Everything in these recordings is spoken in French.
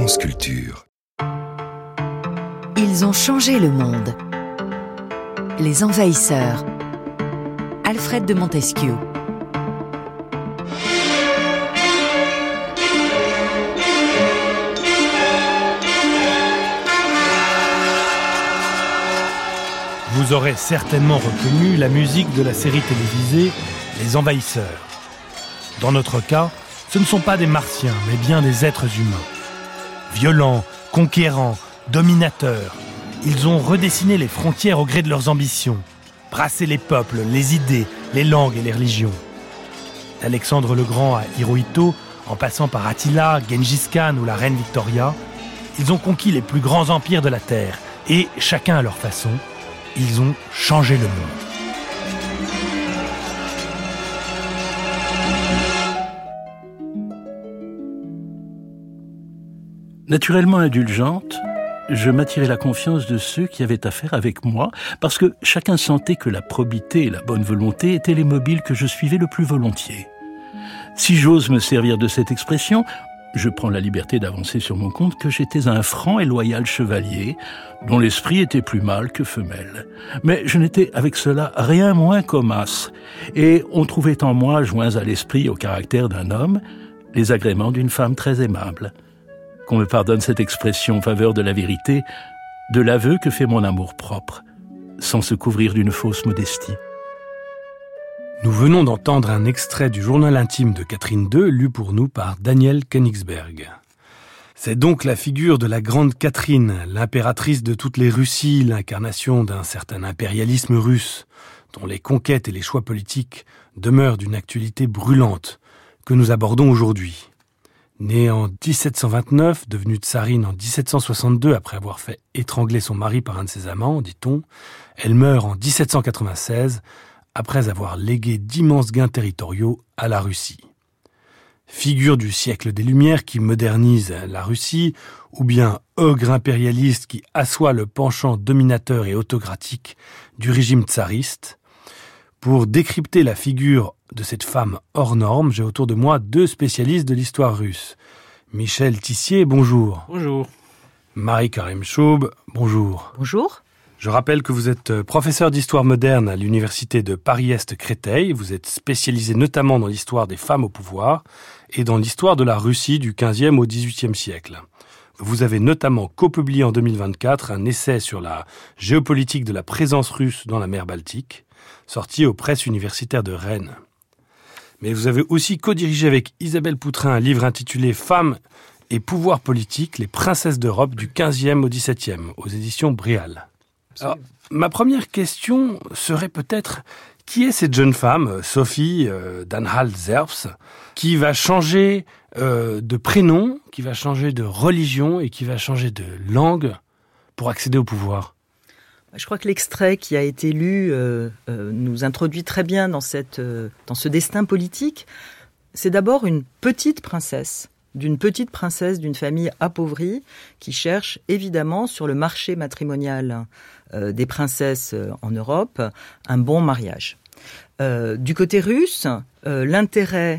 France Culture. Ils ont changé le monde. Les envahisseurs. Alfred de Montesquieu. Vous aurez certainement reconnu la musique de la série télévisée Les Envahisseurs. Dans notre cas, ce ne sont pas des martiens, mais bien des êtres humains. Violents, conquérants, dominateurs, ils ont redessiné les frontières au gré de leurs ambitions, brassé les peuples, les idées, les langues et les religions. D'Alexandre le Grand à Hirohito, en passant par Attila, Gengis Khan ou la reine Victoria, ils ont conquis les plus grands empires de la Terre et, chacun à leur façon, ils ont changé le monde. Naturellement indulgente, je m'attirais la confiance de ceux qui avaient affaire avec moi, parce que chacun sentait que la probité et la bonne volonté étaient les mobiles que je suivais le plus volontiers. Si j'ose me servir de cette expression, je prends la liberté d'avancer sur mon compte que j'étais un franc et loyal chevalier, dont l'esprit était plus mâle que femelle. Mais je n'étais avec cela rien moins qu'homme as, et on trouvait en moi, joints à l'esprit et au caractère d'un homme, les agréments d'une femme très aimable. Qu'on me pardonne cette expression en faveur de la vérité, de l'aveu que fait mon amour-propre, sans se couvrir d'une fausse modestie. Nous venons d'entendre un extrait du journal intime de Catherine II, lu pour nous par Daniel Königsberg. C'est donc la figure de la grande Catherine, l'impératrice de toutes les Russies, l'incarnation d'un certain impérialisme russe, dont les conquêtes et les choix politiques demeurent d'une actualité brûlante, que nous abordons aujourd'hui. Née en 1729, devenue tsarine en 1762 après avoir fait étrangler son mari par un de ses amants, dit-on, elle meurt en 1796 après avoir légué d'immenses gains territoriaux à la Russie. Figure du siècle des Lumières qui modernise la Russie, ou bien ogre impérialiste qui assoit le penchant dominateur et autocratique du régime tsariste. Pour décrypter la figure de cette femme hors norme, j'ai autour de moi deux spécialistes de l'histoire russe. Michel Tissier, bonjour. Bonjour. Marie-Karim Chaube, bonjour. Bonjour. Je rappelle que vous êtes professeur d'histoire moderne à l'université de Paris-Est-Créteil. Vous êtes spécialisé notamment dans l'histoire des femmes au pouvoir et dans l'histoire de la Russie du XVe au XVIIIe siècle. Vous avez notamment copublié en 2024 un essai sur la géopolitique de la présence russe dans la mer Baltique, sorti aux presses universitaires de Rennes. Mais vous avez aussi co-dirigé avec Isabelle Poutrin un livre intitulé « Femmes et pouvoir politique, les princesses d'Europe du XVe au XVIIe » aux éditions Bréal. Alors, ma première question serait peut-être, qui est cette jeune femme, Sophie d'Anhalt-Zerbst, qui va changer de prénom, qui va changer de religion et qui va changer de langue pour accéder au pouvoir ? Je crois que l'extrait qui a été lu nous introduit très bien dans ce destin politique. C'est d'abord une petite princesse d'une famille appauvrie qui cherche évidemment sur le marché matrimonial des princesses en Europe un bon mariage. Du côté russe, l'intérêt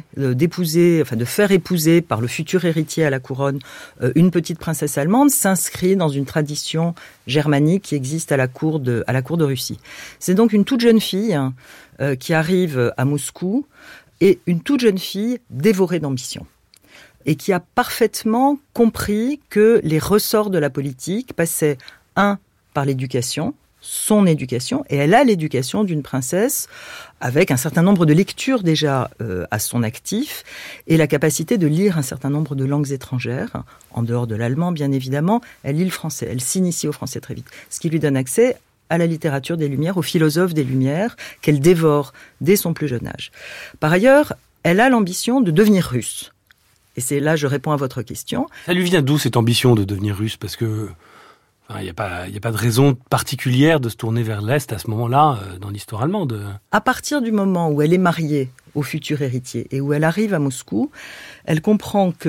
de faire épouser par le futur héritier à la couronne une petite princesse allemande s'inscrit dans une tradition germanique qui existe à la cour de Russie. C'est donc une toute jeune fille qui arrive à Moscou et une toute jeune fille dévorée d'ambition et qui a parfaitement compris que les ressorts de la politique passaient par l'éducation, son éducation, et elle a l'éducation d'une princesse avec un certain nombre de lectures déjà à son actif et la capacité de lire un certain nombre de langues étrangères, en dehors de l'allemand bien évidemment. Elle lit le français, elle s'initie au français très vite, ce qui lui donne accès à la littérature des Lumières, aux philosophes des Lumières, qu'elle dévore dès son plus jeune âge. Par ailleurs, elle a l'ambition de devenir russe. Et c'est là, je réponds à votre question. Ça lui vient d'où cette ambition de devenir russe ? Parce que il n'y a pas de raison particulière de se tourner vers l'Est à ce moment-là dans l'histoire allemande. À partir du moment où elle est mariée au futur héritier et où elle arrive à Moscou, elle comprend que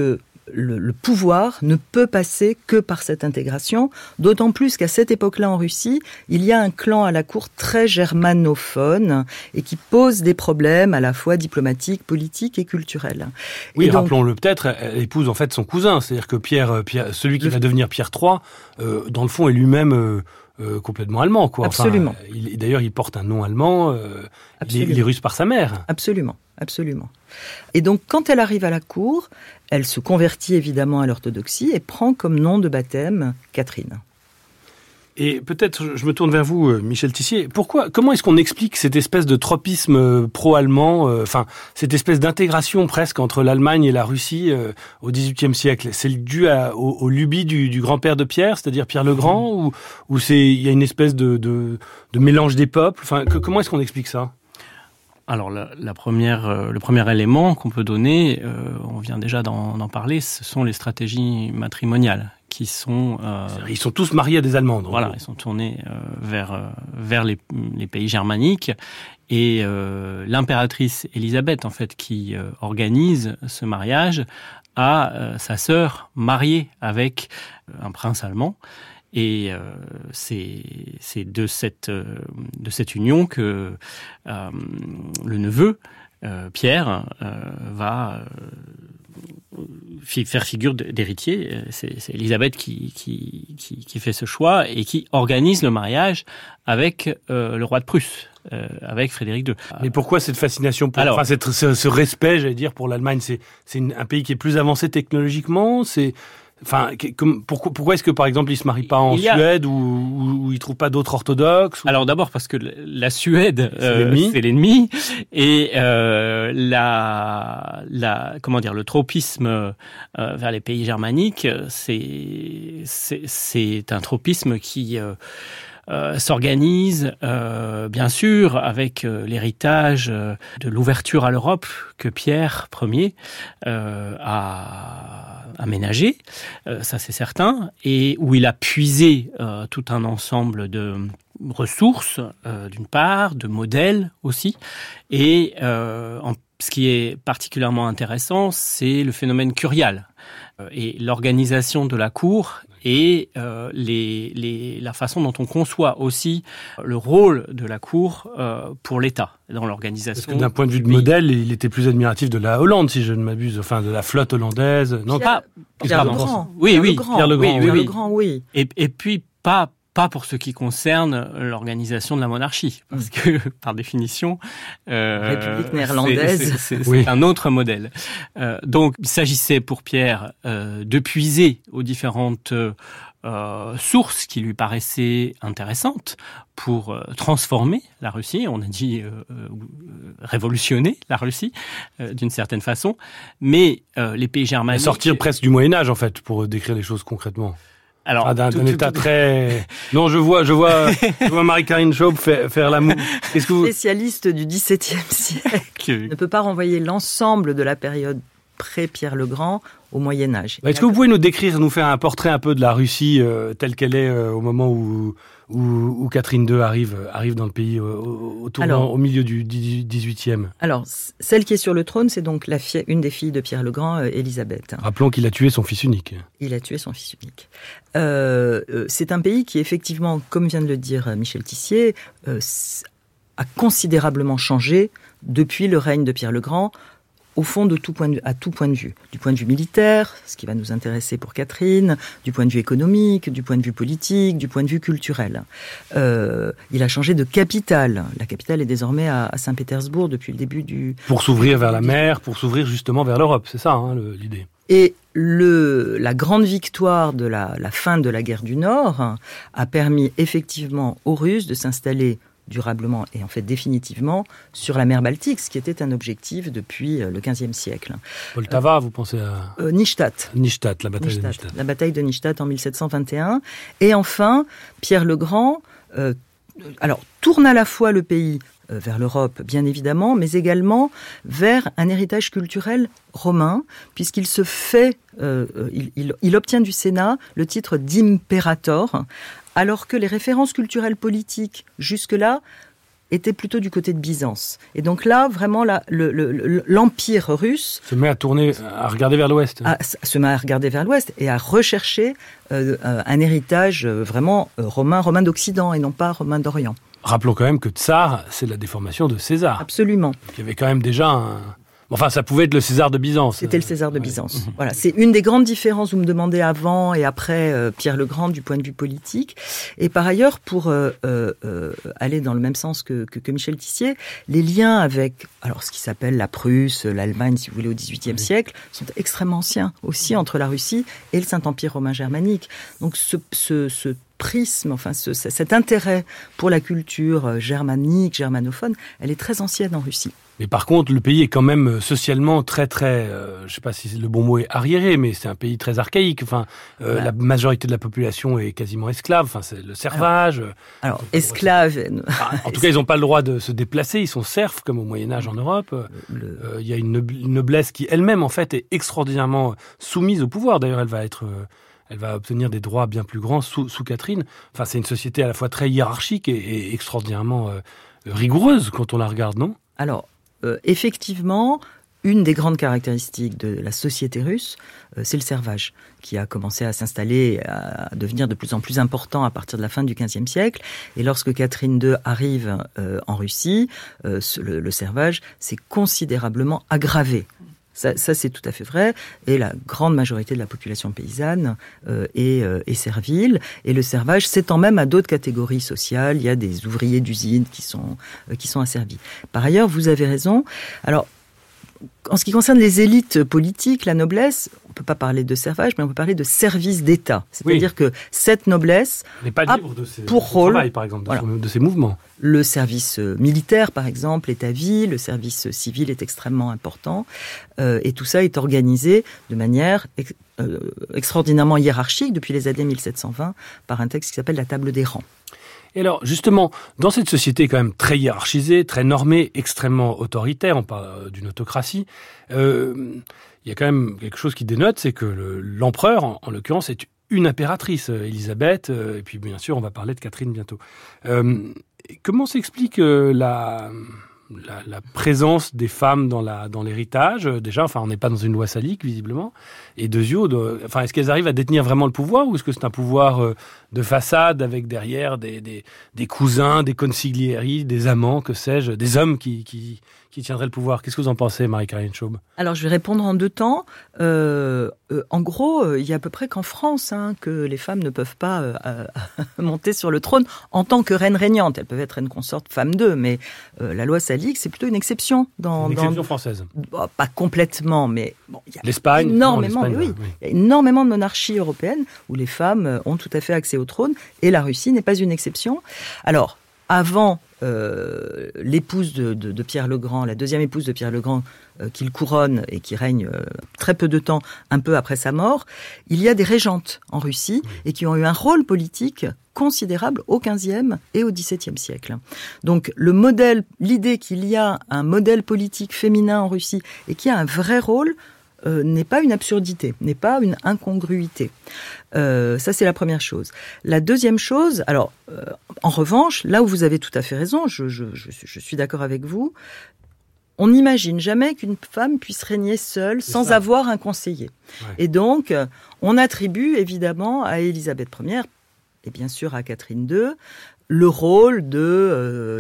le pouvoir ne peut passer que par cette intégration, d'autant plus qu'à cette époque-là en Russie, il y a un clan à la cour très germanophone et qui pose des problèmes à la fois diplomatiques, politiques et culturels. Oui, et donc, rappelons-le peut-être, elle épouse en fait son cousin, c'est-à-dire que Pierre celui qui va devenir Pierre III, dans le fond est lui-même complètement allemand, quoi. Absolument. Enfin, d'ailleurs, il porte un nom allemand, il est russe par sa mère. Absolument. Et donc, quand elle arrive à la cour, elle se convertit évidemment à l'orthodoxie et prend comme nom de baptême Catherine. Et peut-être, je me tourne vers vous, Michel Tissier. Comment est-ce qu'on explique cette espèce de tropisme pro-allemand, cette espèce d'intégration presque entre l'Allemagne et la Russie au XVIIIe siècle? C'est dû aux lubies du grand-père de Pierre, c'est-à-dire Pierre le Grand, ou il y a une espèce de mélange des peuples? Enfin, comment est-ce qu'on explique ça? Alors, le premier élément qu'on peut donner, on vient déjà d'en parler, ce sont les stratégies matrimoniales qui sont... Ils sont tous mariés à des Allemands. Donc. Voilà, ils sont tournés vers les pays germaniques. Et l'impératrice Élisabeth, en fait, qui organise ce mariage, a sa sœur mariée avec un prince allemand. Et c'est de cette union que le neveu, Pierre, va faire figure d'héritier. C'est Élisabeth qui fait ce choix et qui organise le mariage avec le roi de Prusse, avec Frédéric II. Mais pourquoi cette fascination ce respect, j'allais dire, pour l'Allemagne? C'est un pays qui est plus avancé technologiquement. Pourquoi est-ce que, par exemple, il se marie pas en Suède où il trouve pas d'autres orthodoxes? Alors d'abord parce que la Suède, c'est l'ennemi, et le tropisme vers les pays germaniques, c'est un tropisme qui s'organise, bien sûr, avec l'héritage de l'ouverture à l'Europe que Pierre Ier a aménagé, ça c'est certain, et où il a puisé tout un ensemble de ressources, d'une part, de modèles aussi, et ce qui est particulièrement intéressant, c'est le phénomène curial et l'organisation de la cour et la façon dont on conçoit aussi le rôle de la cour pour l'État dans l'organisation. Parce que d'un point de vue de modèle, il était plus admiratif de la Hollande, si je ne m'abuse, enfin de la flotte hollandaise. Non, Pierre le Grand. Oui, Pierre le Grand, oui. Et puis pas pour ce qui concerne l'organisation de la monarchie, parce que, par définition, République néerlandaise, c'est un autre modèle. Donc, il s'agissait pour Pierre de puiser aux différentes sources qui lui paraissaient intéressantes pour transformer la Russie, on a dit révolutionner la Russie d'une certaine façon, mais les pays germaniques... Sortir presque du Moyen-Âge, en fait, pour décrire les choses concrètement. Alors, d'un état très... Non, je vois Marie-Karine Schaub faire l'amour. Spécialiste du XVIIe siècle ne peut pas renvoyer l'ensemble de la période pré-Pierre le Grand au Moyen-Âge. Est-ce que vous pouvez nous faire un portrait un peu de la Russie telle qu'elle est au moment où Catherine II arrive dans le pays au milieu du XVIIIe? Alors, celle qui est sur le trône, c'est donc une des filles de Pierre le Grand, Élisabeth. Rappelons qu'il a tué son fils unique. Il a tué son fils unique. C'est un pays qui, effectivement, comme vient de le dire Michel Tissier, a considérablement changé depuis le règne de Pierre le Grand, au fond, à tout point de vue. Du point de vue militaire, ce qui va nous intéresser pour Catherine, du point de vue économique, du point de vue politique, du point de vue culturel. Il a changé de capitale. La capitale est désormais à Saint-Pétersbourg depuis le début du... Pour s'ouvrir vers la mer, pour s'ouvrir justement vers l'Europe, c'est ça l'idée. Et la grande victoire de la fin de la guerre du Nord a permis effectivement aux Russes de s'installer durablement et en fait définitivement sur la mer Baltique, ce qui était un objectif depuis le XVe siècle. Poltava, vous pensez à... Nystadt. La bataille de Nystadt. La bataille de Nystadt en 1721. Et enfin, Pierre le Grand tourne à la fois le pays vers l'Europe, bien évidemment, mais également vers un héritage culturel romain, puisqu'il se fait, il obtient du Sénat le titre d'impérator, alors que les références culturelles politiques, jusque-là, était plutôt du côté de Byzance. Et donc là, vraiment, l'empire russe se met à tourner, à regarder vers l'ouest. Se met à regarder vers l'ouest et à rechercher un héritage vraiment romain d'Occident et non pas romain d'Orient. Rappelons quand même que Tsar, c'est la déformation de César. Absolument. Il y avait quand même déjà un... Enfin, ça pouvait être le César de Byzance. C'était le César de Byzance. Voilà, c'est une des grandes différences. Vous me demandez avant et après Pierre le Grand du point de vue politique. Et par ailleurs, pour aller dans le même sens que Michel Tissier, les liens avec, alors ce qui s'appelle la Prusse, l'Allemagne, si vous voulez, au XVIIIe siècle, sont extrêmement anciens aussi entre la Russie et le Saint-Empire romain germanique. Donc ce prisme, enfin cet intérêt pour la culture germanique, germanophone, elle est très ancienne en Russie. Mais par contre, le pays est quand même socialement très, je sais pas si le bon mot est arriéré, mais c'est un pays très archaïque. Enfin, la majorité de la population est quasiment esclave. Enfin, c'est le servage. Alors esclave. En tout cas, ils n'ont pas le droit de se déplacer. Ils sont serfs, comme au Moyen-Âge en Europe. Il y a une noblesse qui, elle-même, en fait, est extraordinairement soumise au pouvoir. D'ailleurs, elle va obtenir des droits bien plus grands sous Catherine. Enfin, c'est une société à la fois très hiérarchique et extraordinairement rigoureuse quand on la regarde, non ? Alors, effectivement, une des grandes caractéristiques de la société russe, c'est le servage, qui a commencé à s'installer, à devenir de plus en plus important à partir de la fin du XVe siècle. Et lorsque Catherine II arrive en Russie, le servage s'est considérablement aggravé. Ça, c'est tout à fait vrai. Et la grande majorité de la population paysanne est servile. Et le servage s'étend même à d'autres catégories sociales. Il y a des ouvriers d'usine qui sont asservis. Par ailleurs, vous avez raison. Alors, en ce qui concerne les élites politiques, la noblesse, on ne peut pas parler de servage, mais on peut parler de service d'État. C'est-à-dire que cette noblesse a pour rôle, travail, par exemple, de ses mouvements. Le service militaire, par exemple, est à vie, le service civil est extrêmement important, et tout ça est organisé de manière extraordinairement hiérarchique depuis les années 1720 par un texte qui s'appelle la Table des rangs. Et alors, justement, dans cette société quand même très hiérarchisée, très normée, extrêmement autoritaire, on parle d'une autocratie, il y a quand même quelque chose qui dénote, c'est que l'empereur, en l'occurrence, est une impératrice, Élisabeth, et puis bien sûr, on va parler de Catherine bientôt. Comment s'explique la présence des femmes dans l'héritage? Déjà, enfin, on n'est pas dans une loi salique, visiblement. Et enfin, est-ce qu'elles arrivent à détenir vraiment le pouvoir, ou est-ce que c'est un pouvoir de façade avec derrière des cousins, des consiglieri, des amants, que sais-je, des hommes qui tiendraient le pouvoir? Qu'est-ce que vous en pensez, Marie-Caroline Chaube? Alors, je vais répondre en deux temps. En gros, il y a à peu près qu'en France que les femmes ne peuvent pas monter sur le trône en tant que reine régnante. Elles peuvent être reine consorte, femme d'eux, mais la loi salique, c'est plutôt une exception. Une exception française. Pas complètement, mais bon, il y a l'Espagne, énormément, il y a énormément de monarchies européennes où les femmes ont tout à fait accès au trône, et la Russie n'est pas une exception. Alors, avant l'épouse de Pierre le Grand, la deuxième épouse de Pierre le Grand, qu'il couronne et qui règne très peu de temps, un peu après sa mort, il y a des régentes en Russie et qui ont eu un rôle politique considérable au XVe et au XVIIe siècle. Donc l'idée qu'il y a un modèle politique féminin en Russie et qui a un vrai rôle n'est pas une absurdité, n'est pas une incongruité. Ça, c'est la première chose. La deuxième chose, alors, en revanche, là où vous avez tout à fait raison, je suis d'accord avec vous, on n'imagine jamais qu'une femme puisse régner seule sans avoir un conseiller. Ouais. Et donc, on attribue évidemment à Élisabeth Ier, et bien sûr à Catherine II, le rôle de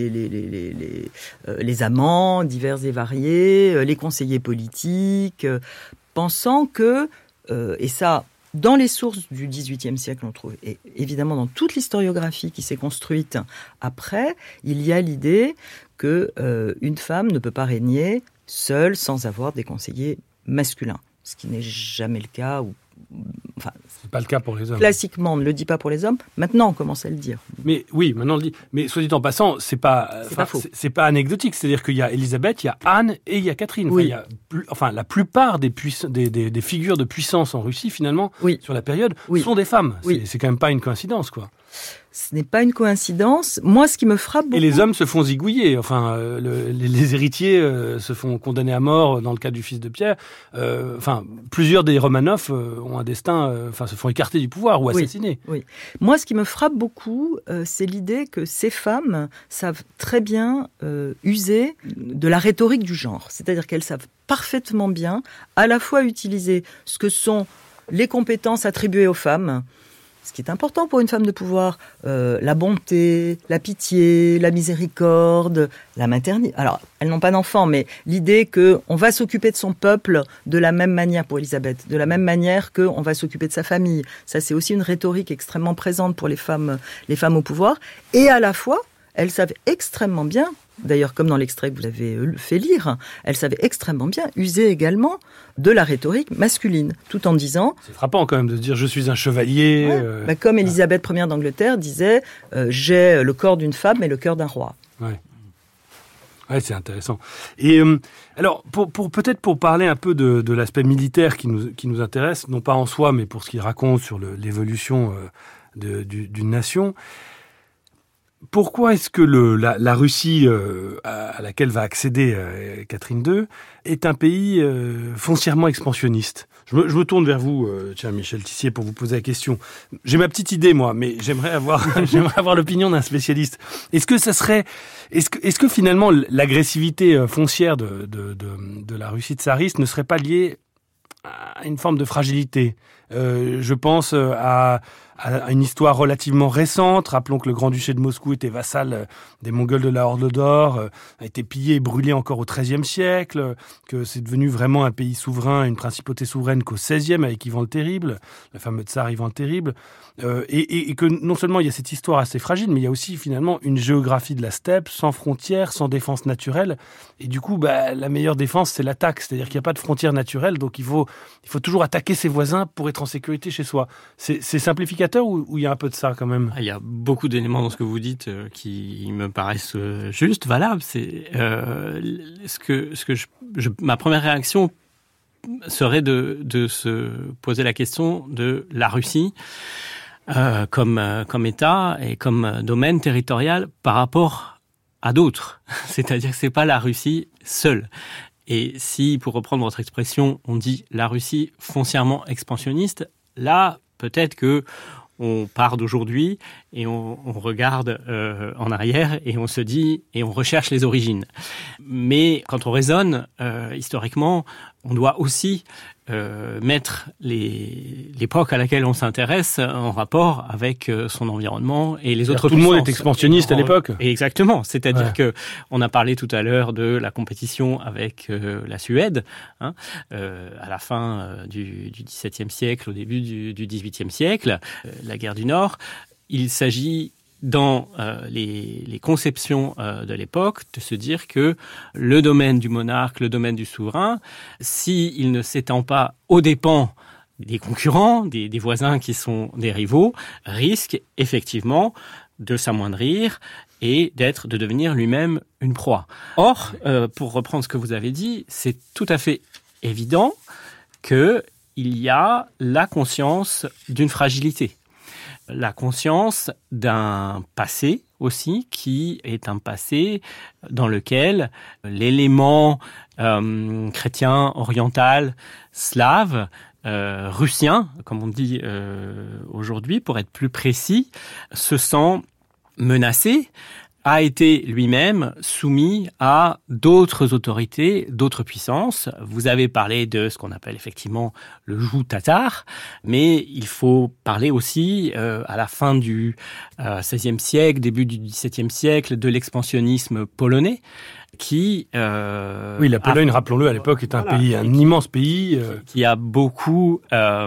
les amants divers et variés, les conseillers politiques, pensant que, et ça, dans les sources du XVIIIe siècle, on trouve, et évidemment dans toute l'historiographie qui s'est construite après, il y a l'idée que une femme ne peut pas régner seule sans avoir des conseillers masculins, ce qui n'est jamais le cas, enfin, c'est pas le cas pour les hommes. Classiquement, on ne le dit pas pour les hommes. Maintenant, on commence à le dire. Mais oui, maintenant on le dit. Mais soit dit en passant, c'est pas faux. C'est pas anecdotique. C'est-à-dire qu'il y a Élisabeth, il y a Anne et il y a Catherine. Oui. La plupart des figures de puissance en Russie, finalement, sur la période, sont des femmes. Oui. C'est quand même pas une coïncidence, quoi. Ce n'est pas une coïncidence. Moi, ce qui me frappe beaucoup... Et les hommes se font zigouiller. Enfin, les héritiers se font condamner à mort dans le cas du fils de Pierre. Plusieurs des Romanov ont un destin... se font écarter du pouvoir ou assassiner. Oui. Moi, ce qui me frappe beaucoup, c'est l'idée que ces femmes savent très bien user de la rhétorique du genre. C'est-à-dire qu'elles savent parfaitement bien à la fois utiliser ce que sont les compétences attribuées aux femmes, ce qui est important pour une femme de pouvoir, la bonté, la pitié, la miséricorde, la maternité. Alors, elles n'ont pas d'enfants, mais l'idée qu'on va s'occuper de son peuple de la même manière pour Élisabeth, de la même manière qu'on va s'occuper de sa famille. Ça, c'est aussi une rhétorique extrêmement présente pour les femmes au pouvoir. Et à la fois, elles savent extrêmement bien, d'ailleurs comme dans l'extrait que vous avez fait lire, elles savaient extrêmement bien user également de la rhétorique masculine, tout en disant... C'est frappant quand même de dire « je suis un chevalier comme Élisabeth Ier d'Angleterre disait « j'ai le corps d'une femme et le cœur d'un roi ». Ouais, c'est intéressant. Et alors, pour parler un peu de l'aspect militaire qui nous intéresse, non pas en soi, mais pour ce qu'il raconte sur l'évolution d'une nation... Pourquoi est-ce que la Russie à laquelle va accéder Catherine II est un pays foncièrement expansionniste ? Je me tourne vers vous, Michel Tissier, pour vous poser la question. J'ai ma petite idée, moi, mais j'aimerais avoir l'opinion d'un spécialiste. Est-ce que finalement l'agressivité foncière de la Russie tsariste ne serait pas liée à une forme de fragilité ? Je pense à une histoire relativement récente. Rappelons que le Grand-Duché de Moscou était vassal des Mongols de la Horde d'Or, a été pillé et brûlé encore au XIIIe siècle, que c'est devenu vraiment un pays souverain, une principauté souveraine qu'au XVIe avec Ivan le Terrible, le fameux tsar Ivan le Terrible, et que non seulement il y a cette histoire assez fragile, mais il y a aussi finalement une géographie de la steppe, sans frontières, sans défense naturelle, et du coup, la meilleure défense, c'est l'attaque, c'est-à-dire qu'il n'y a pas de frontières naturelles, donc il faut toujours attaquer ses voisins pour être en sécurité chez soi. C'est simplificateur ou il y a un peu de ça quand même ? Il y a beaucoup d'éléments dans ce que vous dites qui me paraissent justes, valables. C'est ma première réaction serait de se poser la question de la Russie comme État et comme domaine territorial par rapport à d'autres. C'est-à-dire que c'est pas la Russie seule. Et si, pour reprendre votre expression, on dit la Russie foncièrement expansionniste, là, peut-être que on part d'aujourd'hui et on regarde en arrière et on se dit et on recherche les origines. Mais quand on raisonne historiquement, on doit aussi mettre l'époque à laquelle on s'intéresse en rapport avec son environnement et les autres puissances. Tout le monde est expansionniste à l'époque. Exactement. C'est-à-dire que on a parlé tout à l'heure de la compétition avec la Suède, à la fin du XVIIe siècle, au début du XVIIIe siècle, la guerre du Nord. Il s'agit dans les conceptions de l'époque, de se dire que le domaine du monarque, le domaine du souverain, s'il ne s'étend pas aux dépens des concurrents, des voisins qui sont des rivaux, risque effectivement de s'amoindrir et de devenir lui-même une proie. Or, pour reprendre ce que vous avez dit, c'est tout à fait évident qu'il y a la conscience d'une fragilité. La conscience d'un passé aussi, qui est un passé dans lequel l'élément chrétien, oriental, slave, russien, comme on dit aujourd'hui, pour être plus précis, se sent menacé, a été lui-même soumis à d'autres autorités, d'autres puissances. Vous avez parlé de ce qu'on appelle effectivement le joug tatar, mais il faut parler aussi, à la fin du XVIe siècle, début du XVIIe siècle, de l'expansionnisme polonais, qui... oui, la Pologne, rappelons-le, à l'époque, est un immense pays. Qui a beaucoup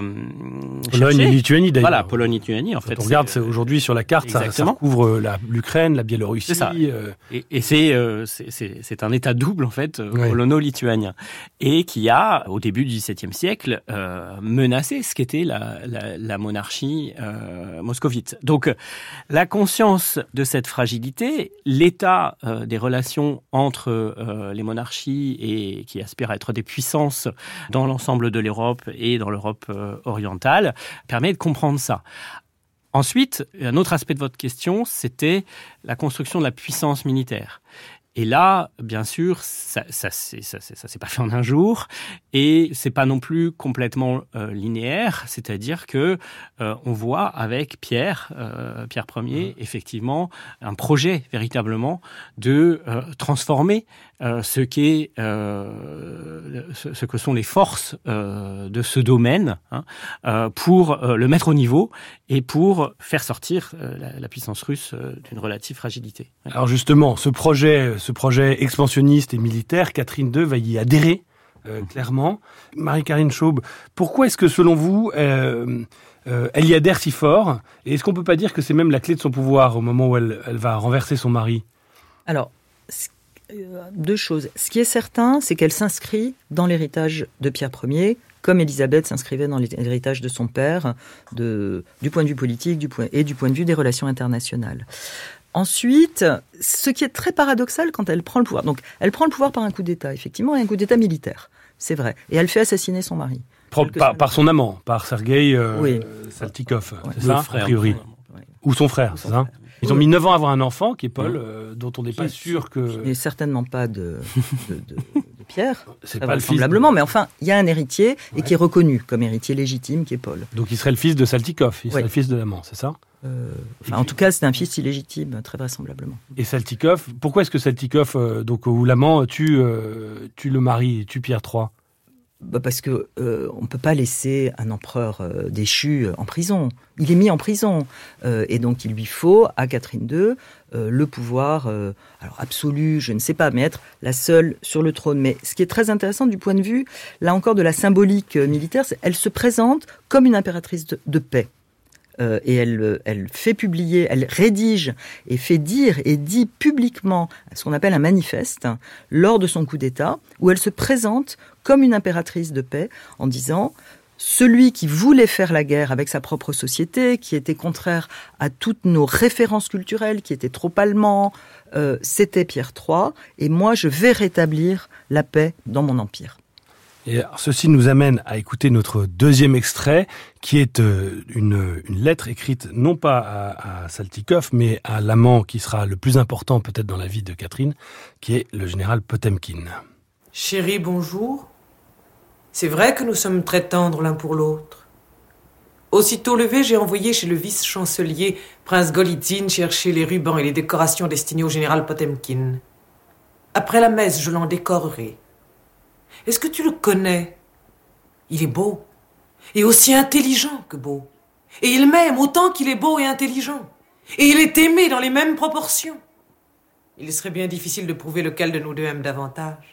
Pologne et Lituanie, d'ailleurs. Voilà, Pologne-Lituanie, en fait. Quand on regarde aujourd'hui sur la carte, ça couvre l'Ukraine, la Biélorussie. C'est ça. Et c'est un état double, en fait, polono-lituanien. Et qui a, au début du XVIIe siècle, menacé ce qu'était la monarchie moscovite. Donc, la conscience de cette fragilité, l'état des relations entre les monarchies et qui aspirent à être des puissances dans l'ensemble de l'Europe et dans l'Europe orientale, permet de comprendre ça. Ensuite, un autre aspect de votre question, c'était la construction de la puissance militaire. Et là, bien sûr, ça s'est pas fait en un jour, et c'est pas non plus complètement linéaire. C'est-à-dire que on voit avec Pierre Ier, effectivement, un projet véritablement de transformer ce que sont les forces de ce domaine, pour le mettre au niveau et pour faire sortir la puissance russe d'une relative fragilité. Alors justement, ce projet expansionniste et militaire, Catherine II va y adhérer, clairement. Marie-Carine Chaube, pourquoi est-ce que selon vous, elle y adhère si fort? Et est-ce qu'on peut pas dire que c'est même la clé de son pouvoir au moment où elle va renverser son mari? Alors, deux choses. Ce qui est certain, c'est qu'elle s'inscrit dans l'héritage de Pierre Ier, comme Élisabeth s'inscrivait dans l'héritage de son père, du point de vue politique et du point de vue des relations internationales. Ensuite, ce qui est très paradoxal quand elle prend le pouvoir. Donc, elle prend le pouvoir par un coup d'État, effectivement, et un coup d'État militaire, c'est vrai. Et elle fait assassiner son mari. Par son amant, par Sergueï Saltykov, c'est ça, frère, a priori. Ou son frère, c'est ça. Ils ont mis 9 ans à avoir un enfant, qui est Paul, dont on n'est pas sûr que... Il n'est certainement pas de Pierre, c'est très pas le fils vraisemblablement, mais enfin, il y a un héritier, et qui est reconnu comme héritier légitime, qui est Paul. Donc il serait le fils de Saltykov, il serait le fils de l'amant, c'est ça? En tout cas, c'est un fils illégitime, très vraisemblablement. Et Saltykov, pourquoi est-ce que Saltykov, ou l'amant, tue le mari, tue Pierre III? Parce que on peut pas laisser un empereur déchu en prison. Il est mis en prison, et donc il lui faut à Catherine II le pouvoir, alors absolu, je ne sais pas, mais être la seule sur le trône. Mais ce qui est très intéressant du point de vue, là encore, de la symbolique militaire, c'est elle se présente comme une impératrice de paix. Et elle fait publier, elle rédige et fait dire et dit publiquement ce qu'on appelle un manifeste lors de son coup d'État, où elle se présente comme une impératrice de paix en disant « Celui qui voulait faire la guerre avec sa propre société, qui était contraire à toutes nos références culturelles, qui était trop allemand, c'était Pierre III, et moi je vais rétablir la paix dans mon empire. » Et ceci nous amène à écouter notre deuxième extrait, qui est une lettre écrite non pas à Saltykov, mais à l'amant qui sera le plus important peut-être dans la vie de Catherine, qui est le général Potemkin. Chérie, bonjour. C'est vrai que nous sommes très tendres l'un pour l'autre. Aussitôt levé, j'ai envoyé chez le vice-chancelier, prince Golitsyn, chercher les rubans et les décorations destinées au général Potemkin. Après la messe, je l'en décorerai. Est-ce que tu le connais? Il est beau, et aussi intelligent que beau. Et il m'aime autant qu'il est beau et intelligent. Et il est aimé dans les mêmes proportions. Il serait bien difficile de prouver lequel de nous deux aime davantage.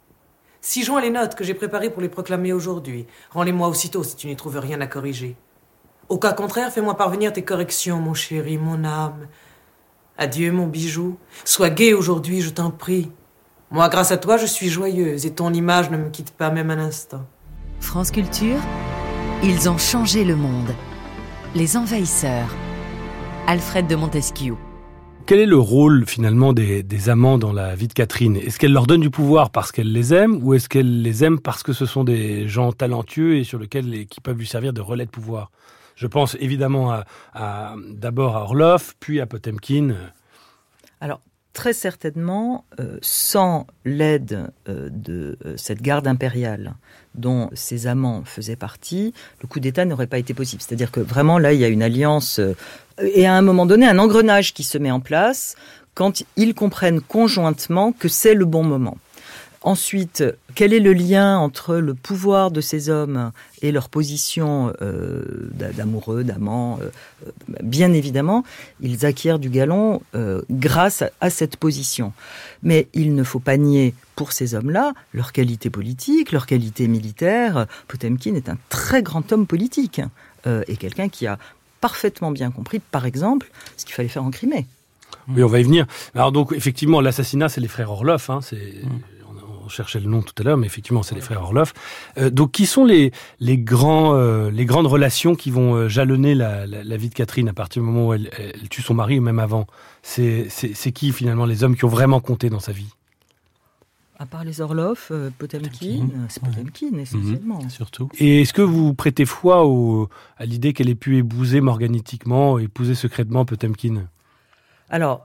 Si joins les notes que j'ai préparées pour les proclamer aujourd'hui, rends-les-moi aussitôt si tu n'y trouves rien à corriger. Au cas contraire, fais-moi parvenir tes corrections, mon chéri, mon âme. Adieu, mon bijou. Sois gai aujourd'hui, je t'en prie. Moi, grâce à toi, je suis joyeuse et ton image ne me quitte pas même un instant. France Culture, ils ont changé le monde. Les envahisseurs. Alfred de Montesquieu. Quel est le rôle finalement des amants dans la vie de Catherine? Est-ce qu'elle leur donne du pouvoir parce qu'elle les aime, ou est-ce qu'elle les aime parce que ce sont des gens talentueux et qui peuvent lui servir de relais de pouvoir? Je pense évidemment d'abord à Orlov, puis à Potemkin. Alors, très certainement, sans l'aide de cette garde impériale dont ses amants faisaient partie, le coup d'État n'aurait pas été possible. C'est-à-dire que vraiment, là, il y a une alliance et à un moment donné, un engrenage qui se met en place quand ils comprennent conjointement que c'est le bon moment. Ensuite, quel est le lien entre le pouvoir de ces hommes et leur position d'amoureux, d'amants? Bien évidemment, ils acquièrent du galon grâce à cette position. Mais il ne faut pas nier pour ces hommes-là leur qualité politique, leur qualité militaire. Potemkin est un très grand homme politique et quelqu'un qui a parfaitement bien compris, par exemple, ce qu'il fallait faire en Crimée. Oui, on va y venir. Alors donc, effectivement, l'assassinat, c'est les frères Orlov, on cherchait le nom tout à l'heure, mais effectivement, c'est les frères Orlov. Donc, qui sont les grandes relations qui vont jalonner la vie de Catherine à partir du moment où elle tue son mari, ou même avant? C'est qui, finalement, les hommes qui ont vraiment compté dans sa vie? À part les Orloff, Potemkin, c'est Potemkin essentiellement. Surtout. Et est-ce que vous prêtez foi à l'idée qu'elle ait pu épouser morganiquement, épouser secrètement Potemkin ? Alors,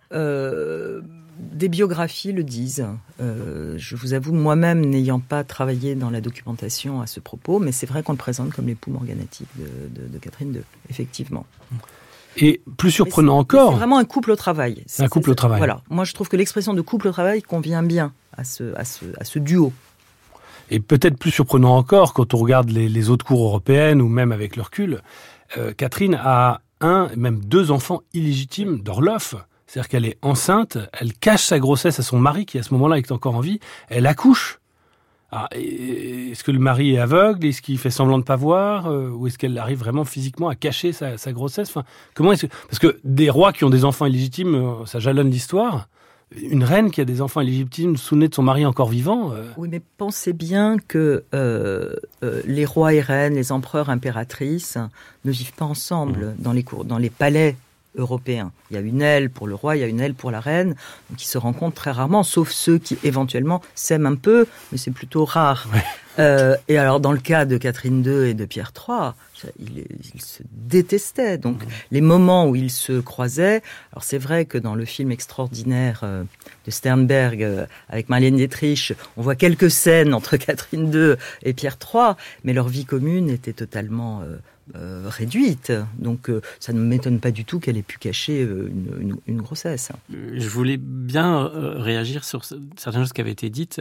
des biographies le disent. Je vous avoue, moi-même, n'ayant pas travaillé dans la documentation à ce propos, mais c'est vrai qu'on le présente comme l'époux morganatique de Catherine II, effectivement. Et plus surprenant encore... C'est vraiment un couple au travail. Un couple au travail. Voilà. Moi, je trouve que l'expression de couple au travail convient bien à ce duo. Et peut-être plus surprenant encore, quand on regarde les autres cours européennes, ou même avec le recul, Catherine a même 2 enfants illégitimes d'Orloff. C'est-à-dire qu'elle est enceinte, elle cache sa grossesse à son mari, qui à ce moment-là est encore en vie, elle accouche. Alors, est-ce que le mari est aveugle ? Est-ce qu'il fait semblant de ne pas voir ? Ou est-ce qu'elle arrive vraiment physiquement à cacher sa grossesse ? Enfin, comment est-ce que... Parce que des rois qui ont des enfants illégitimes, ça jalonne l'histoire. Une reine qui a des enfants illégitimes sous-nés de son mari encore vivant... Oui, mais pensez bien que les rois et reines, les empereurs, impératrices ne vivent pas ensemble dans les palais européens. Il y a une aile pour le roi, il y a une aile pour la reine, donc ils se rencontrent très rarement, sauf ceux qui éventuellement s'aiment un peu, mais c'est plutôt rare. Ouais. Et alors dans le cas de Catherine II et de Pierre III, ils se détestaient. Donc les moments où ils se croisaient, alors c'est vrai que dans le film extraordinaire de Sternberg avec Marlène Dietrich, on voit quelques scènes entre Catherine II et Pierre III, mais leur vie commune était totalement réduite. Donc ça ne m'étonne pas du tout qu'elle ait pu cacher une grossesse. Je voulais bien réagir sur certaines choses qui avaient été dites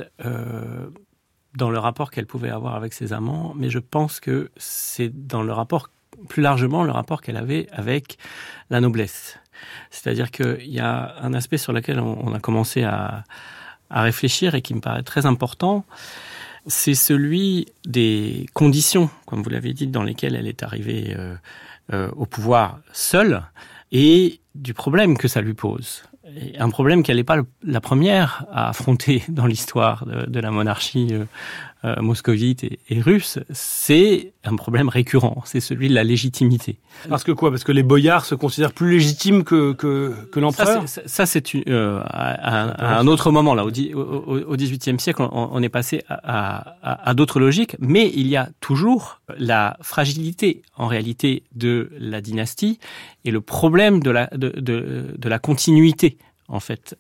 dans le rapport qu'elle pouvait avoir avec ses amants, mais je pense que c'est dans le rapport, plus largement, le rapport qu'elle avait avec la noblesse. C'est-à-dire qu'il y a un aspect sur lequel on a commencé à réfléchir et qui me paraît très important, c'est celui des conditions, comme vous l'avez dit, dans lesquelles elle est arrivée au pouvoir seule, et du problème que ça lui pose. Et un problème qu'elle n'est pas la première à affronter dans l'histoire de la monarchie moscovite et russe, c'est un problème récurrent, c'est celui de la légitimité. Parce que quoi ? Parce que les boyards se considèrent plus légitimes que l'empereur ? Ça c'est à un autre moment, là, au XVIIIe siècle, on est passé à d'autres logiques, mais il y a toujours la fragilité, en réalité, de la dynastie et le problème de la continuité, en fait,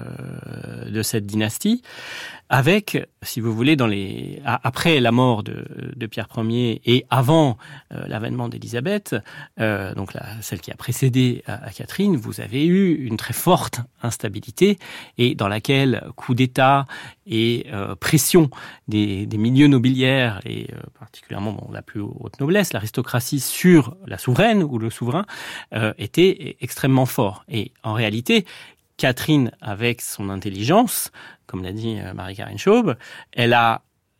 de cette dynastie, avec, si vous voulez, après la mort de Pierre Ier et avant l'avènement d'Élisabeth, donc celle qui a précédé à Catherine, vous avez eu une très forte instabilité et dans laquelle coup d'État et pression des milieux nobiliaires et particulièrement la plus haute noblesse, l'aristocratie sur la souveraine ou le souverain, était extrêmement fort. Et en réalité, Catherine, avec son intelligence, comme l'a dit Marie-Carine Chaube, elle a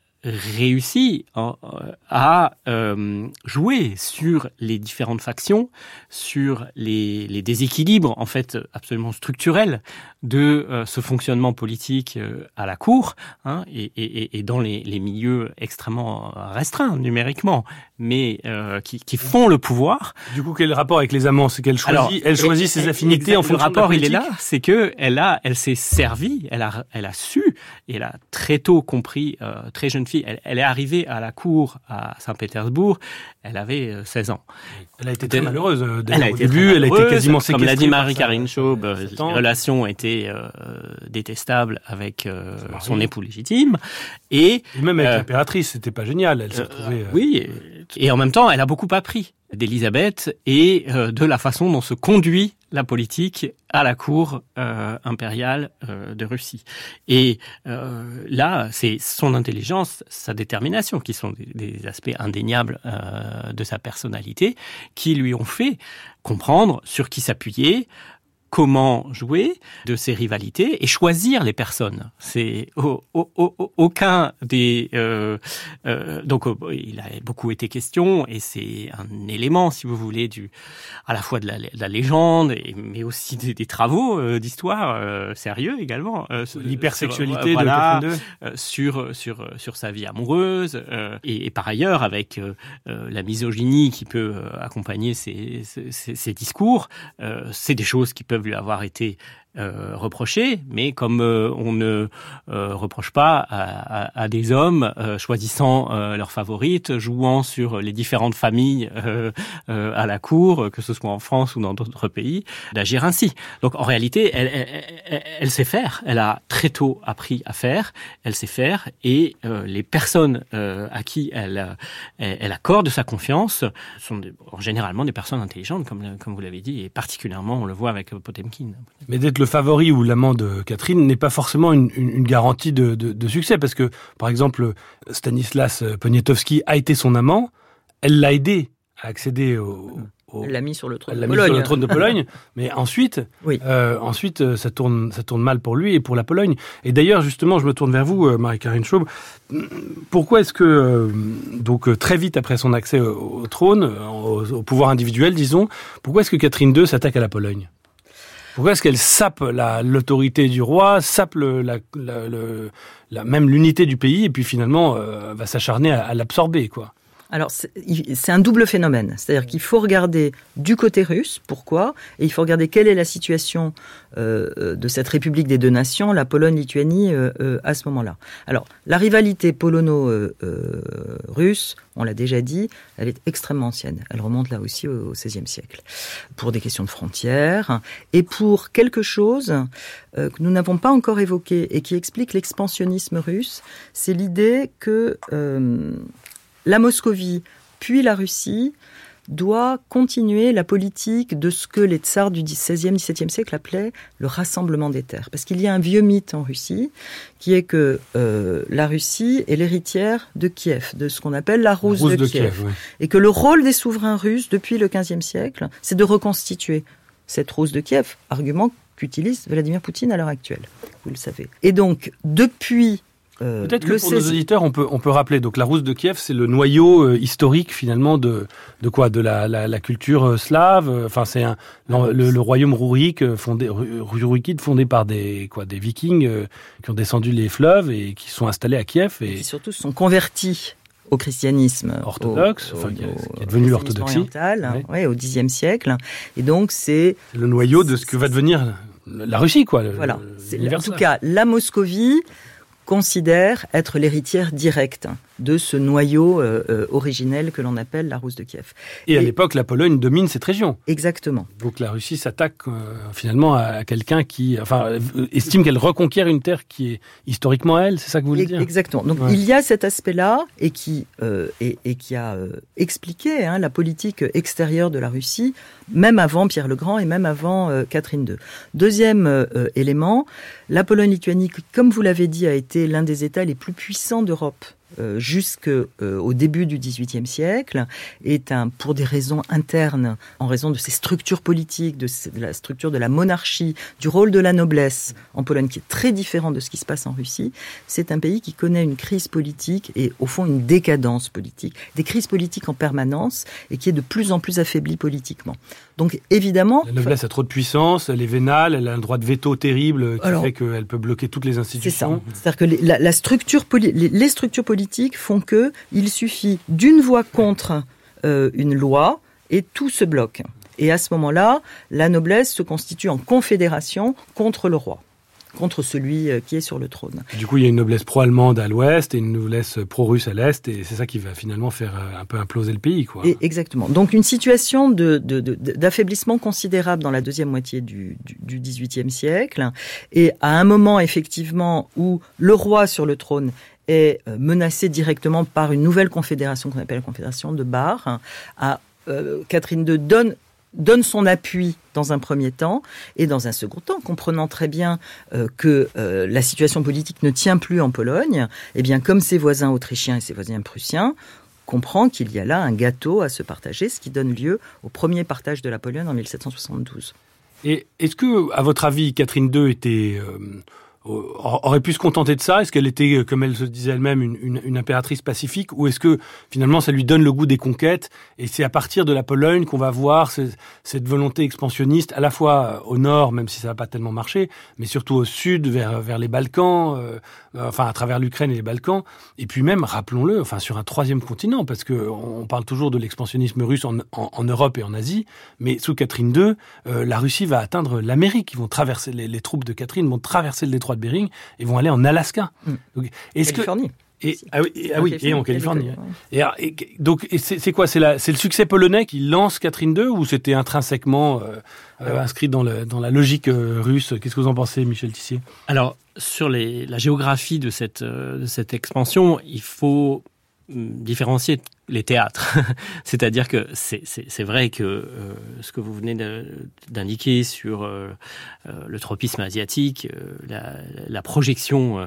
réussi à jouer sur les différentes factions, sur les déséquilibres en fait absolument structurels de ce fonctionnement politique à la cour, hein, et dans les milieux extrêmement restreints numériquement, mais qui font le pouvoir. Du coup, quel rapport avec les amants ? C'est qu'elle choisit ses affinités en fonction de la politique. Le rapport, il est là, politique. c'est que elle s'est servie, elle a su, et elle a très tôt compris, très jeune fille, elle est arrivée à la cour à Saint-Pétersbourg, elle avait 16 ans. Elle a été très malheureuse au début, elle a été quasiment séquestrée. Comme l'a dit Marie-Carine Chaube, les relations étaient détestables avec son époux légitime. Et même avec l'impératrice, c'était pas génial, elle s'est retrouvée... Oui, et en même temps, elle a beaucoup appris d'Élisabeth et de la façon dont se conduit la politique à la cour impériale de Russie. Et là, c'est son intelligence, sa détermination, qui sont des aspects indéniables de sa personnalité, qui lui ont fait comprendre sur qui s'appuyer, comment jouer de ces rivalités et choisir les personnes. C'est aucun des... donc, il a beaucoup été question, et c'est un élément, si vous voulez, à la fois de la légende, mais aussi des travaux d'histoire sérieux également. L'hypersexualité de Catherine II. Sur sa vie amoureuse, et par ailleurs, avec la misogynie qui peut accompagner ces discours, c'est des choses qui peuvent lui avoir été reprocher, mais comme on ne reproche pas à des hommes choisissant leur favorite, jouant sur les différentes familles à la cour, que ce soit en France ou dans d'autres pays, d'agir ainsi. Donc en réalité, elle sait faire. Elle a très tôt appris à faire. Elle sait faire, et les personnes à qui elle accorde sa confiance sont généralement des personnes intelligentes, comme vous l'avez dit, et particulièrement on le voit avec Potemkin. Mais d'être le favori ou l'amant de Catherine n'est pas forcément une garantie de succès, parce que par exemple Stanislas Poniatowski a été son amant, elle l'a aidé à accéder Elle l'a mis sur le trône de Pologne, mais ensuite, ça tourne mal pour lui et pour la Pologne. Et d'ailleurs, justement, je me tourne vers vous, Marie-Carine Schaub. Pourquoi est-ce que, donc très vite après son accès au trône, au pouvoir individuel, disons, pourquoi est-ce que Catherine II s'attaque à la Pologne ? Pourquoi est-ce qu'elle sape l'autorité du roi, sape même l'unité du pays, et puis finalement va s'acharner à l'absorber, quoi ? Alors, c'est un double phénomène. C'est-à-dire qu'il faut regarder du côté russe, pourquoi, et il faut regarder quelle est la situation de cette République des deux nations, la Pologne-Lituanie, à ce moment-là. Alors, la rivalité polono-russe, on l'a déjà dit, elle est extrêmement ancienne. Elle remonte là aussi au XVIe siècle. Pour des questions de frontières, et pour quelque chose que nous n'avons pas encore évoqué, et qui explique l'expansionnisme russe, c'est l'idée que la Moscovie, puis la Russie, doit continuer la politique de ce que les tsars du XVIe, XVIIe siècle appelaient le rassemblement des terres. Parce qu'il y a un vieux mythe en Russie, qui est que la Russie est l'héritière de Kiev, de ce qu'on appelle la Rus de Kiev. Oui. Et que le rôle des souverains russes, depuis le XVe siècle, c'est de reconstituer cette Rus de Kiev, argument qu'utilise Vladimir Poutine à l'heure actuelle, vous le savez. Et donc, depuis... Peut-être que pour nos auditeurs, on peut rappeler. Donc la Rus de Kiev, c'est le noyau historique finalement de quoi ? De la culture slave. Enfin, c'est le royaume rourikide fondé par des Vikings qui ont descendu les fleuves et qui sont installés à Kiev et qui surtout sont convertis au christianisme orthodoxe, qui est devenu l'orthodoxie orientale, au Xe siècle. Et donc c'est le noyau de ce que va devenir la Russie, quoi. Voilà. En tout cas, la Moscovie considère être l'héritière directe de ce noyau originel que l'on appelle la Rus de Kiev. Et à l'époque, la Pologne domine cette région. Exactement. Donc la Russie s'attaque finalement à quelqu'un qui estime qu'elle reconquiert une terre qui est historiquement elle, c'est ça que vous voulez dire ? Exactement. Donc il y a cet aspect-là et qui a expliqué la politique extérieure de la Russie, même avant Pierre le Grand et même avant Catherine II. Deuxième élément, la Pologne-Lituanie, comme vous l'avez dit, a été l'un des États les plus puissants d'Europe jusqu'au début du XVIIIe siècle, est pour des raisons internes, en raison de ses structures politiques, de la structure de la monarchie, du rôle de la noblesse en Pologne, qui est très différent de ce qui se passe en Russie. C'est un pays qui connaît une crise politique et au fond une décadence politique, des crises politiques en permanence et qui est de plus en plus affaibli politiquement. Donc évidemment... La noblesse a trop de puissance, elle est vénale, elle a un droit de veto terrible qui fait qu'elle peut bloquer toutes les institutions. C'est ça. C'est-à-dire que les structures politiques font qu'il suffit d'une voix contre une loi et tout se bloque. Et à ce moment-là, la noblesse se constitue en confédération contre le roi, contre celui qui est sur le trône. Et du coup, il y a une noblesse pro-allemande à l'ouest et une noblesse pro-russe à l'est, et c'est ça qui va finalement faire un peu imploser le pays, quoi. Et exactement. Donc une situation d'affaiblissement considérable dans la deuxième moitié du XVIIIe siècle, et à un moment effectivement où le roi sur le trône est menacé directement par une nouvelle confédération qu'on appelle la confédération de Bar. Catherine II donne son appui dans un premier temps, et dans un second temps, comprenant très bien que la situation politique ne tient plus en Pologne, eh bien, comme ses voisins autrichiens et ses voisins prussiens, comprend qu'il y a là un gâteau à se partager, ce qui donne lieu au premier partage de la Pologne en 1772. Et est-ce que, à votre avis, Catherine II était aurait pu se contenter de ça? Est-ce qu'elle était, comme elle se disait elle-même, une impératrice pacifique, ou est-ce que finalement ça lui donne le goût des conquêtes, et c'est à partir de la Pologne qu'on va voir cette volonté expansionniste, à la fois au nord, même si ça n'a pas tellement marché, mais surtout au sud, vers les Balkans, à travers l'Ukraine et les Balkans, et puis même, rappelons-le, sur un troisième continent, parce que on parle toujours de l'expansionnisme russe en Europe et en Asie, mais sous Catherine II, la Russie va atteindre l'Amérique. Ils vont traverser, les troupes de Catherine vont traverser le détroit de Bering et vont aller en Alaska. Donc, Californie. Et en Californie. Donc c'est quoi? C'est le succès polonais qui lance Catherine II, ou c'était intrinsèquement inscrit dans la logique russe? Qu'est-ce que vous en pensez, Michel Tissier? Alors, sur la géographie de cette expansion, il faut différencier les théâtres. C'est-à-dire que c'est vrai que ce que vous venez d'indiquer sur le tropisme asiatique, la projection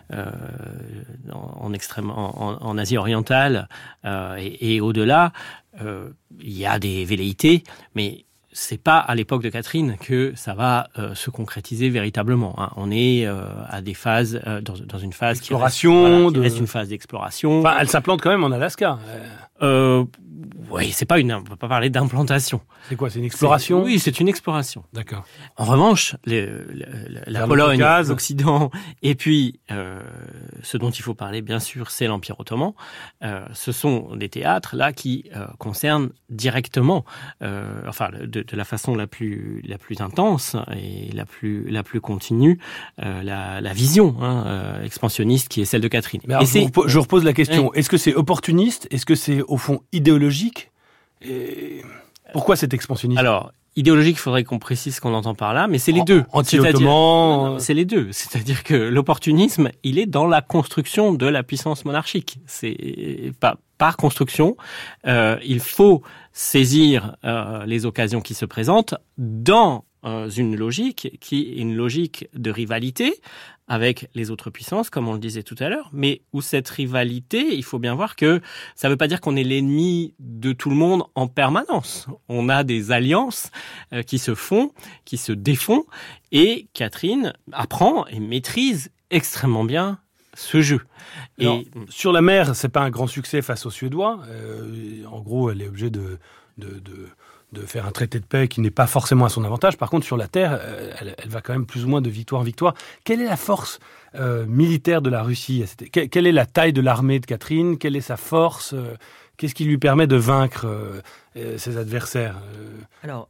en Asie orientale et au-delà, il y a des velléités, mais c'est pas à l'époque de Catherine que ça va se concrétiser véritablement. On est à des phases dans une phase exploration, qui reste une phase d'exploration. Elle s'implante quand même en Alaska. Oui, on peut pas parler d'implantation. C'est quoi? C'est une exploration? Oui, c'est une exploration. D'accord. En revanche, la Pologne, l'Occident, et puis ce dont il faut parler, bien sûr, c'est l'Empire ottoman. Ce sont des théâtres là qui concernent directement, de la façon la plus intense et la plus continue, la vision expansionniste qui est celle de Catherine. Mais alors, je repose la question. Est-ce que c'est opportuniste? Est-ce que c'est au fond idéologique? Et pourquoi cet expansionnisme? Alors, idéologique, il faudrait qu'on précise ce qu'on entend par là, mais c'est les deux. Anti-ottoman. C'est les deux. C'est-à-dire que l'opportunisme, il est dans la construction de la puissance monarchique. C'est pas par construction. Il faut saisir les occasions qui se présentent dans une logique qui est une logique de rivalité avec les autres puissances, comme on le disait tout à l'heure, mais où cette rivalité, il faut bien voir que ça ne veut pas dire qu'on est l'ennemi de tout le monde en permanence. On a des alliances qui se font, qui se défont, et Catherine apprend et maîtrise extrêmement bien ce jeu. Alors, sur la mer, c'est pas un grand succès face aux Suédois. En gros, elle est obligée de faire un traité de paix qui n'est pas forcément à son avantage. Par contre, sur la terre, elle va quand même plus ou moins de victoire en victoire. Quelle est la force militaire de la Russie? Quelle est la taille de l'armée de Catherine? Quelle est sa force? Qu'est-ce qui lui permet de vaincre ses adversaires? Alors,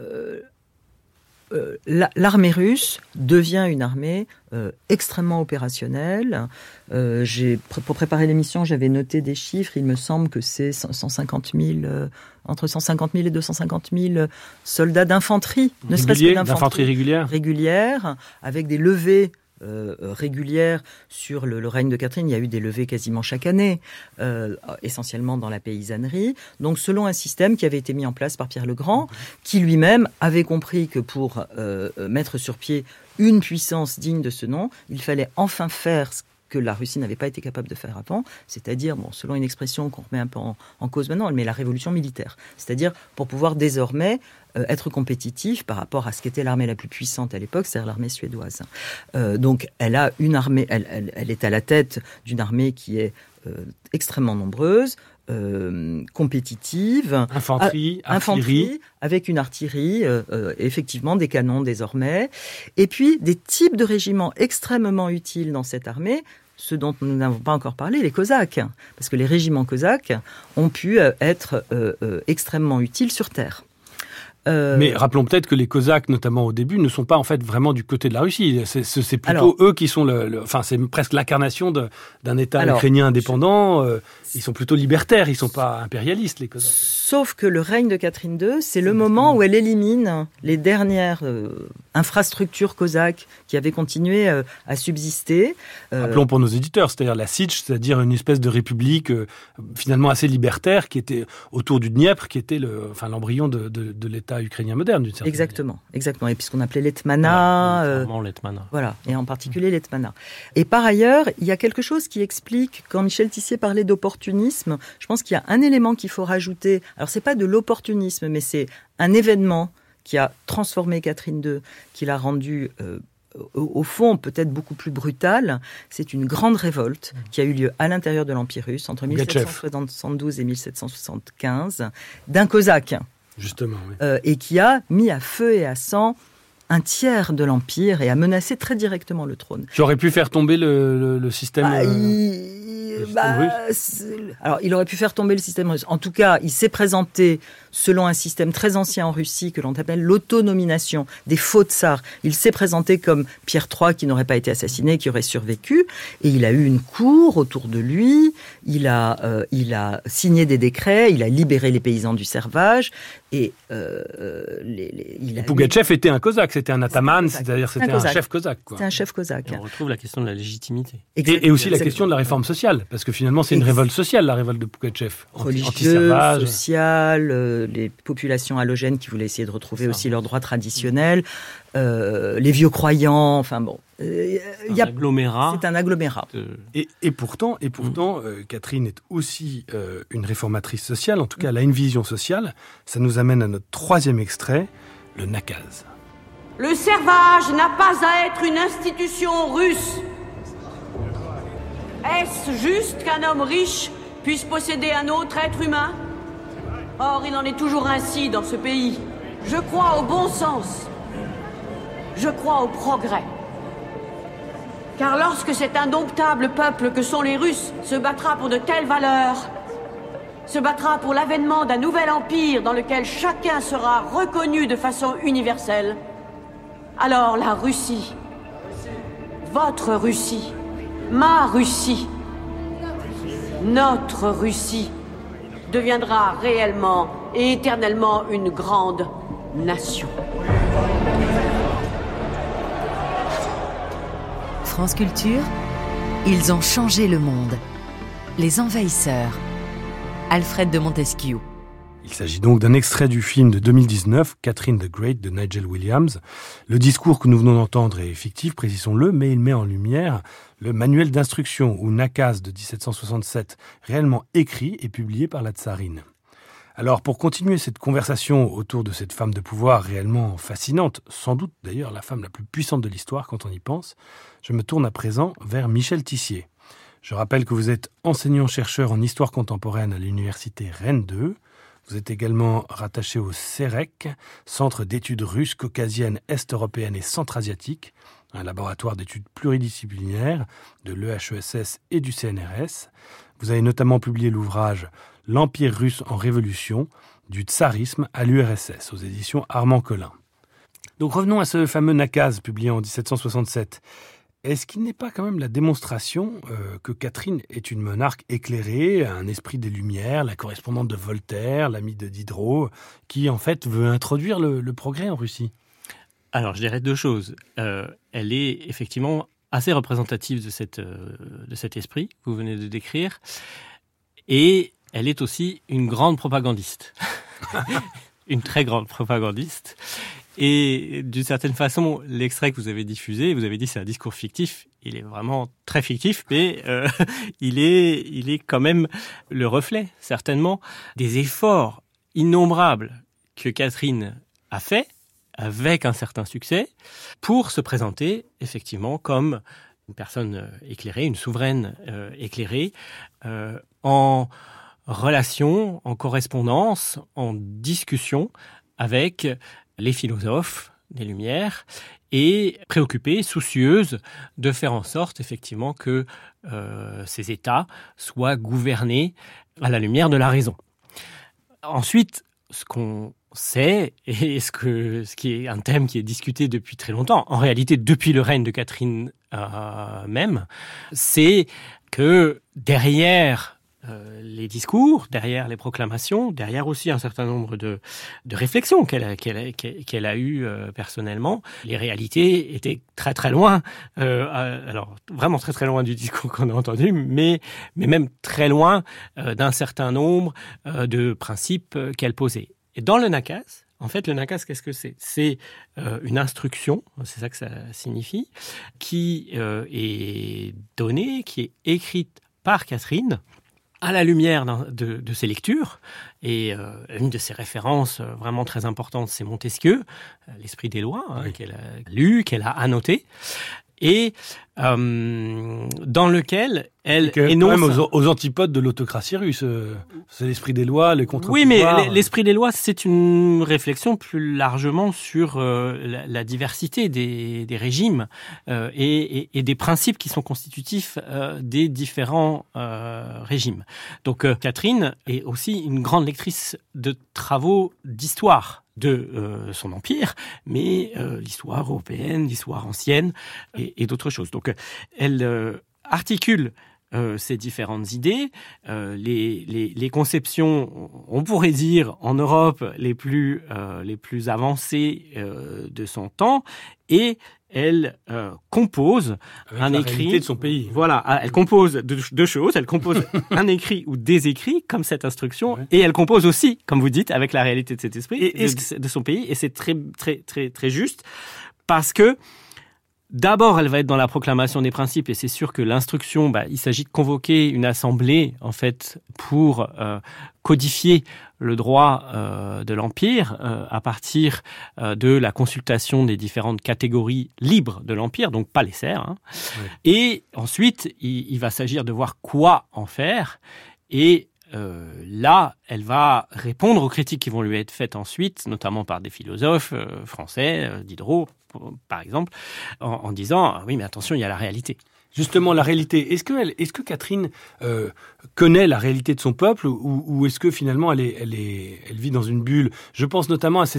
l'armée russe devient une armée extrêmement opérationnelle. Pour préparer l'émission, j'avais noté des chiffres. Il me semble que c'est 150 000, entre 150 000 et 250 000 soldats d'infanterie, ne serait-ce que d'infanterie régulière, avec des levées régulières sur le règne de Catherine. Il y a eu des levées quasiment chaque année, essentiellement dans la paysannerie. Donc selon un système qui avait été mis en place par Pierre le Grand, qui lui-même avait compris que pour mettre sur pied une puissance digne de ce nom, il fallait enfin faire ce que la Russie n'avait pas été capable de faire avant, c'est-à-dire, selon une expression qu'on remet un peu en cause maintenant, mais la révolution militaire. C'est-à-dire pour pouvoir désormais être compétitif par rapport à ce qu'était l'armée la plus puissante à l'époque, c'est-à-dire l'armée suédoise. Donc elle a une armée, elle est à la tête d'une armée qui est extrêmement nombreuse, compétitive, artillerie, avec une artillerie, effectivement des canons désormais, et puis des types de régiments extrêmement utiles dans cette armée, ce dont nous n'avons pas encore parlé, les Cosaques, parce que les régiments cosaques ont pu être extrêmement utiles sur terre. Mais rappelons peut-être que les Cosaques, notamment au début, ne sont pas en fait vraiment du côté de la Russie. C'est plutôt eux qui sont c'est presque l'incarnation d'un État ukrainien indépendant. Ils sont plutôt libertaires, ils sont pas impérialistes, les Cosaques. Sauf que le règne de Catherine II, c'est le moment où elle élimine les dernières infrastructures cosaques qui avaient continué à subsister. Rappelons pour nos éditeurs, c'est-à-dire la Sich, c'est-à-dire une espèce de république finalement assez libertaire qui était autour du Dniepr, qui était l'embryon de l'État ukrainien moderne, d'une certaine manière. Exactement. Et puis ce qu'on appelait l'Hetmana. L'Hetmana. Voilà, et en particulier l'Hetmana. Et par ailleurs, il y a quelque chose qui explique, quand Michel Tissier parlait d'opportunisme, je pense qu'il y a un élément qu'il faut rajouter. Alors c'est pas de l'opportunisme, mais c'est un événement qui a transformé Catherine II, qui l'a rendue au fond peut-être beaucoup plus brutale. C'est une grande révolte qui a eu lieu à l'intérieur de l'Empire russe entre 1772 et 1775 d'un cosaque. Justement, oui. Et qui a mis à feu et à sang un tiers de l'Empire et a menacé très directement le trône. Qui aurait pu faire tomber le système russe. Alors, il aurait pu faire tomber le système russe. En tout cas, il s'est présenté selon un système très ancien en Russie que l'on appelle l'autonomination des faux tsars. Il s'est présenté comme Pierre III qui n'aurait pas été assassiné, qui aurait survécu. Et il a eu une cour autour de lui. Il a signé des décrets. Il a libéré les paysans du servage. Et Pougatchev était un cosaque, c'était un ataman, c'est-à-dire c'était un chef cosaque. C'était un chef cosaque. Et on retrouve la question de la légitimité. Et aussi la question de la réforme sociale, parce que finalement c'est une révolte sociale, la révolte de Pougatchev. Religieuse, sociale, les populations halogènes qui voulaient essayer de retrouver aussi leurs droits traditionnels, les vieux croyants, enfin bon. C'est un agglomérat. Et pourtant, Catherine est aussi une réformatrice sociale, en tout cas elle a une vision sociale. Ça nous amène à notre troisième extrait, le nakaz. Le servage n'a pas à être une institution russe. Est-ce juste qu'un homme riche puisse posséder un autre être humain ? Or, il en est toujours ainsi dans ce pays. Je crois au bon sens. Je crois au progrès. Car lorsque cet indomptable peuple que sont les Russes se battra pour de telles valeurs, se battra pour l'avènement d'un nouvel empire dans lequel chacun sera reconnu de façon universelle, alors la Russie, votre Russie, ma Russie, notre Russie, deviendra réellement et éternellement une grande nation. France Culture, ils ont changé le monde. Les envahisseurs. Alfred de Montesquieu. Il s'agit donc d'un extrait du film de 2019, Catherine the Great de Nigel Williams. Le discours que nous venons d'entendre est fictif, précisons-le, mais il met en lumière le manuel d'instruction ou nakaz de 1767, réellement écrit et publié par la tsarine. Alors, pour continuer cette conversation autour de cette femme de pouvoir réellement fascinante, sans doute d'ailleurs la femme la plus puissante de l'histoire quand on y pense, je me tourne à présent vers Michel Tissier. Je rappelle que vous êtes enseignant-chercheur en histoire contemporaine à l'université Rennes 2. Vous êtes également rattaché au CEREC, Centre d'études russes, caucasiennes, est-européennes et centra-asiatiques, un laboratoire d'études pluridisciplinaires de l'EHESS et du CNRS. Vous avez notamment publié l'ouvrage « L'Empire russe en révolution, du tsarisme à l'URSS » aux éditions Armand Collin. Donc revenons à ce fameux nakaz publié en 1767. Est-ce qu'il n'est pas quand même la démonstration que Catherine est une monarque éclairée, un esprit des Lumières, la correspondante de Voltaire, l'amie de Diderot, qui en fait veut introduire le progrès en Russie ? Alors je dirais deux choses. Elle est effectivement assez représentative de cet esprit que vous venez de décrire, et elle est aussi une grande propagandiste, une très grande propagandiste. Et d'une certaine façon, l'extrait que vous avez diffusé, vous avez dit c'est un discours fictif, il est vraiment très fictif, mais il est quand même le reflet, certainement, des efforts innombrables que Catherine a fait, avec un certain succès, pour se présenter effectivement comme une personne éclairée, une souveraine éclairée, en relation, en correspondance, en discussion avec les philosophes des Lumières et préoccupée, soucieuse de faire en sorte effectivement que ces États soient gouvernés à la lumière de la raison. Ensuite, ce qu'on sait, et ce qui est un thème qui est discuté depuis très longtemps, en réalité depuis le règne de Catherine même, c'est que derrière les discours, derrière les proclamations, derrière aussi un certain nombre de réflexions qu'elle a eues personnellement, les réalités étaient très très loin, alors vraiment très très loin du discours qu'on a entendu, mais même très loin d'un certain nombre de principes qu'elle posait. Et dans le nakaz, en fait, le nakaz, qu'est-ce que c'est ? C'est une instruction, c'est ça que ça signifie, qui est donnée, qui est écrite par Catherine, à la lumière de ses lectures, et une de ses références vraiment très importantes, c'est Montesquieu, l'Esprit des lois, qu'elle a lu, qu'elle a annoté, et dans lequel elle énonce... Même aux antipodes de l'autocratie russe. C'est l'esprit des lois, les contre-pouvoirs... Oui, mais l'esprit des lois, c'est une réflexion plus largement sur la diversité des régimes et des principes qui sont constitutifs des différents régimes. Donc Catherine est aussi une grande lectrice de travaux d'histoire de son empire, mais l'histoire européenne, l'histoire ancienne et d'autres choses. Donc elle articule ces différentes idées, les conceptions, on pourrait dire en Europe les plus avancées de son temps, et elle compose avec un la écrit réalité de son pays. Voilà, elle compose deux choses. Elle compose un écrit ou des écrits, comme cette instruction, ouais. Et elle compose aussi, comme vous dites, avec la réalité de cet esprit de son pays. Et c'est très, très, très, très juste, parce que d'abord, elle va être dans la proclamation des principes, et c'est sûr que l'instruction, il s'agit de convoquer une assemblée, en fait, pour codifier le droit de l'Empire à partir de la consultation des différentes catégories libres de l'Empire, donc pas les serfs. Ouais. Et ensuite, il va s'agir de voir quoi en faire, et là, elle va répondre aux critiques qui vont lui être faites ensuite, notamment par des philosophes français, Diderot, par exemple, en disant « oui, mais attention, il y a la réalité ». Justement, la réalité, est-ce que Catherine connaît la réalité de son peuple, ou est-ce que finalement elle vit dans une bulle? Je pense notamment à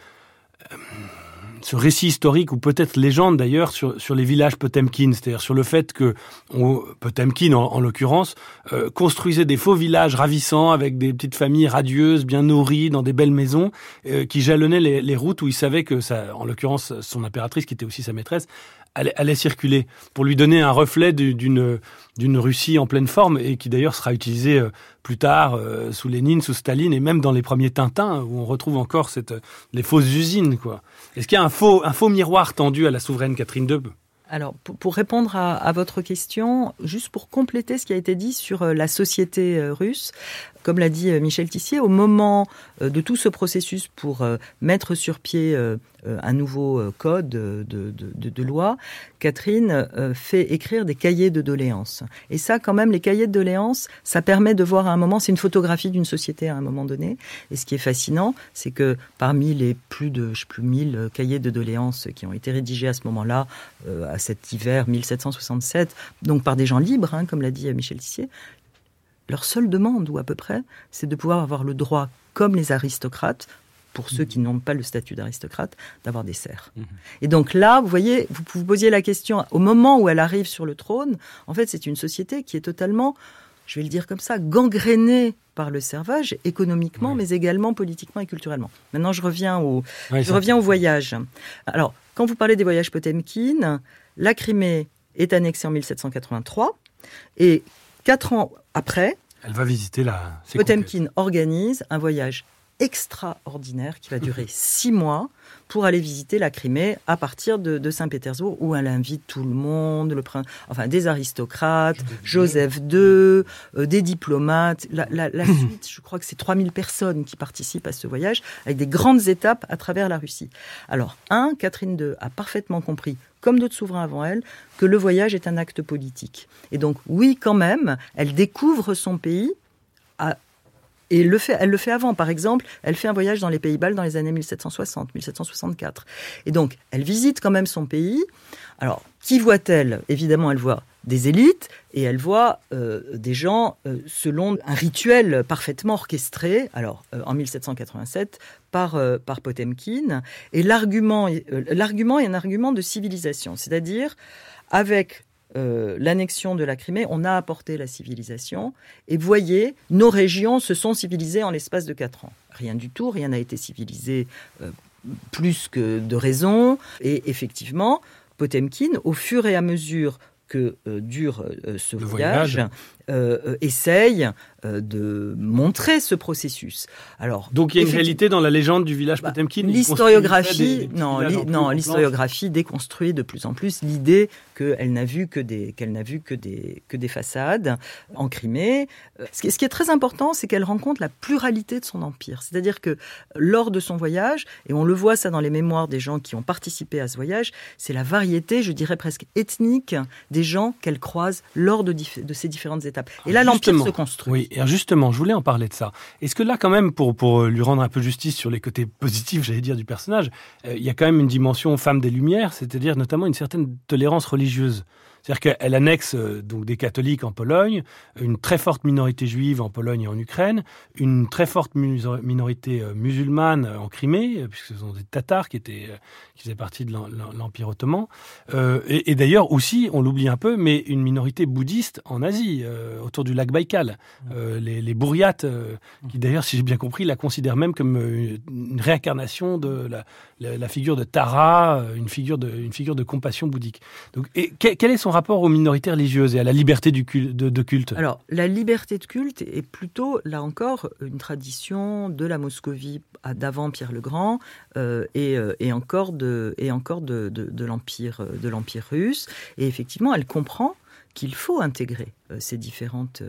ce récit historique, ou peut-être légende d'ailleurs, sur les villages Potemkins, c'est-à-dire sur le fait que Potemkin, en l'occurrence, construisait des faux villages ravissants avec des petites familles radieuses, bien nourries, dans des belles maisons, qui jalonnaient les routes où il savait que, en l'occurrence, son impératrice, qui était aussi sa maîtresse, allait circuler, pour lui donner un reflet d'une Russie en pleine forme, et qui d'ailleurs sera utilisée plus tard sous Lénine, sous Staline, et même dans les premiers Tintins, où on retrouve encore les fausses usines, quoi. Est-ce qu'il y a un faux miroir tendu à la souveraine Catherine II? Alors, pour répondre à votre question, juste pour compléter ce qui a été dit sur la société russe, comme l'a dit Michel Tissier, au moment de tout ce processus pour mettre sur pied un nouveau code de loi, Catherine fait écrire des cahiers de doléances. Et ça, quand même, les cahiers de doléances, ça permet de voir à un moment, c'est une photographie d'une société à un moment donné. Et ce qui est fascinant, c'est que parmi les plus de 1000 cahiers de doléances qui ont été rédigés à ce moment-là, à cet hiver 1767, donc par des gens libres, comme l'a dit Michel Tissier, leur seule demande, ou à peu près, c'est de pouvoir avoir le droit, comme les aristocrates, pour ceux qui n'ont pas le statut d'aristocrate, d'avoir des serfs. Et donc là, vous voyez, vous posiez la question, au moment où elle arrive sur le trône, en fait, c'est une société qui est totalement, je vais le dire comme ça, gangrénée par le servage, économiquement, mais également politiquement et culturellement. Maintenant, je reviens au voyage. Alors, quand vous parlez des voyages Potemkin, la Crimée est annexée en 1783, et 4 ans après, elle va visiter Potemkin organise un voyage extraordinaire qui va durer 6 mois pour aller visiter la Crimée à partir de Saint-Pétersbourg, où elle invite tout le monde, des aristocrates, Joseph II, des diplomates. La suite, je crois que c'est 3000 personnes qui participent à ce voyage, avec des grandes étapes à travers la Russie. Alors, Catherine II a parfaitement compris, comme d'autres souverains avant elle, que le voyage est un acte politique. Et donc, oui, quand même, elle découvre son pays et elle le fait avant. Par exemple, elle fait un voyage dans les Pays baltes dans les années 1760, 1764. Et donc, elle visite quand même son pays. Alors, qui voit-elle? Évidemment, elle voit des élites, et elle voit des gens selon un rituel parfaitement orchestré, en 1787, par Potemkin. Et l'argument est un argument de civilisation, c'est-à-dire, avec l'annexion de la Crimée, on a apporté la civilisation, et voyez, nos régions se sont civilisées en l'espace de 4 ans. Rien du tout, rien n'a été civilisé plus que de raison, et effectivement, Potemkin, au fur et à mesure que dure ce voyage, essaye de montrer ce processus. Alors, donc il y a une réalité dans la légende du village Potemkin. L'historiographie, l'historiographie déconstruit de plus en plus l'idée qu'elle n'a vu que des façades en Crimée. Ce qui est très important, c'est qu'elle rencontre la pluralité de son empire. C'est-à-dire que lors de son voyage, et on le voit ça dans les mémoires des gens qui ont participé à ce voyage, c'est la variété, je dirais presque ethnique, des gens qu'elle croise lors de ces différentes étapes. Et là, l'empire se construit. Oui, et justement, je voulais en parler de ça. Est-ce que là, quand même, pour lui rendre un peu justice sur les côtés positifs, j'allais dire, du personnage, il y a quand même une dimension femme des Lumières, c'est-à-dire notamment une certaine tolérance religieuse. C'est-à-dire qu'elle annexe donc des catholiques en Pologne, une très forte minorité juive en Pologne et en Ukraine, une très forte minorité musulmane en Crimée, puisque ce sont des Tatars qui faisaient partie de l'Empire ottoman. Et d'ailleurs aussi, on l'oublie un peu, mais une minorité bouddhiste en Asie, autour du lac Baïkal. Les Bouriates, qui d'ailleurs, si j'ai bien compris, la considèrent même comme une réincarnation de la figure de Tara, une figure de compassion bouddhique. Donc, quel est son rapport aux minorités religieuses et à la liberté de culte? Alors, la liberté de culte est plutôt, là encore, une tradition de la Moscovie d'avant Pierre le Grand et encore de l'Empire russe. Et effectivement, elle comprend qu'il faut intégrer ces différentes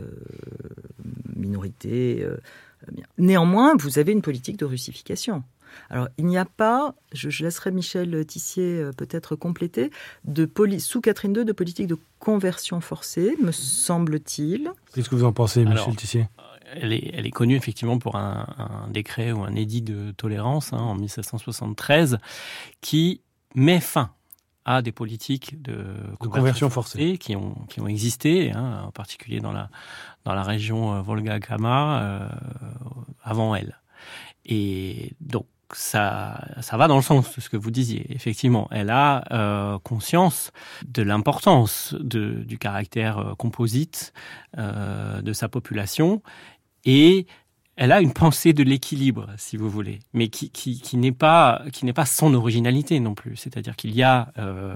minorités. Néanmoins, vous avez une politique de russification. Alors, il n'y a pas, je laisserai Michel Tissier peut-être compléter, sous Catherine II, de politique de conversion forcée, me semble-t-il. Qu'est-ce que vous en pensez, Michel Tissier ? Elle est connue effectivement pour un décret ou un édit de tolérance en 1773 qui met fin à des politiques de conversion forcée qui ont existé, en particulier dans la région Volga-Kama avant elle. Et donc, ça va dans le sens de ce que vous disiez. Effectivement, elle a conscience de l'importance du caractère composite de sa population et elle a une pensée de l'équilibre, si vous voulez, mais qui n'est pas son originalité non plus. C'est-à-dire qu'il y a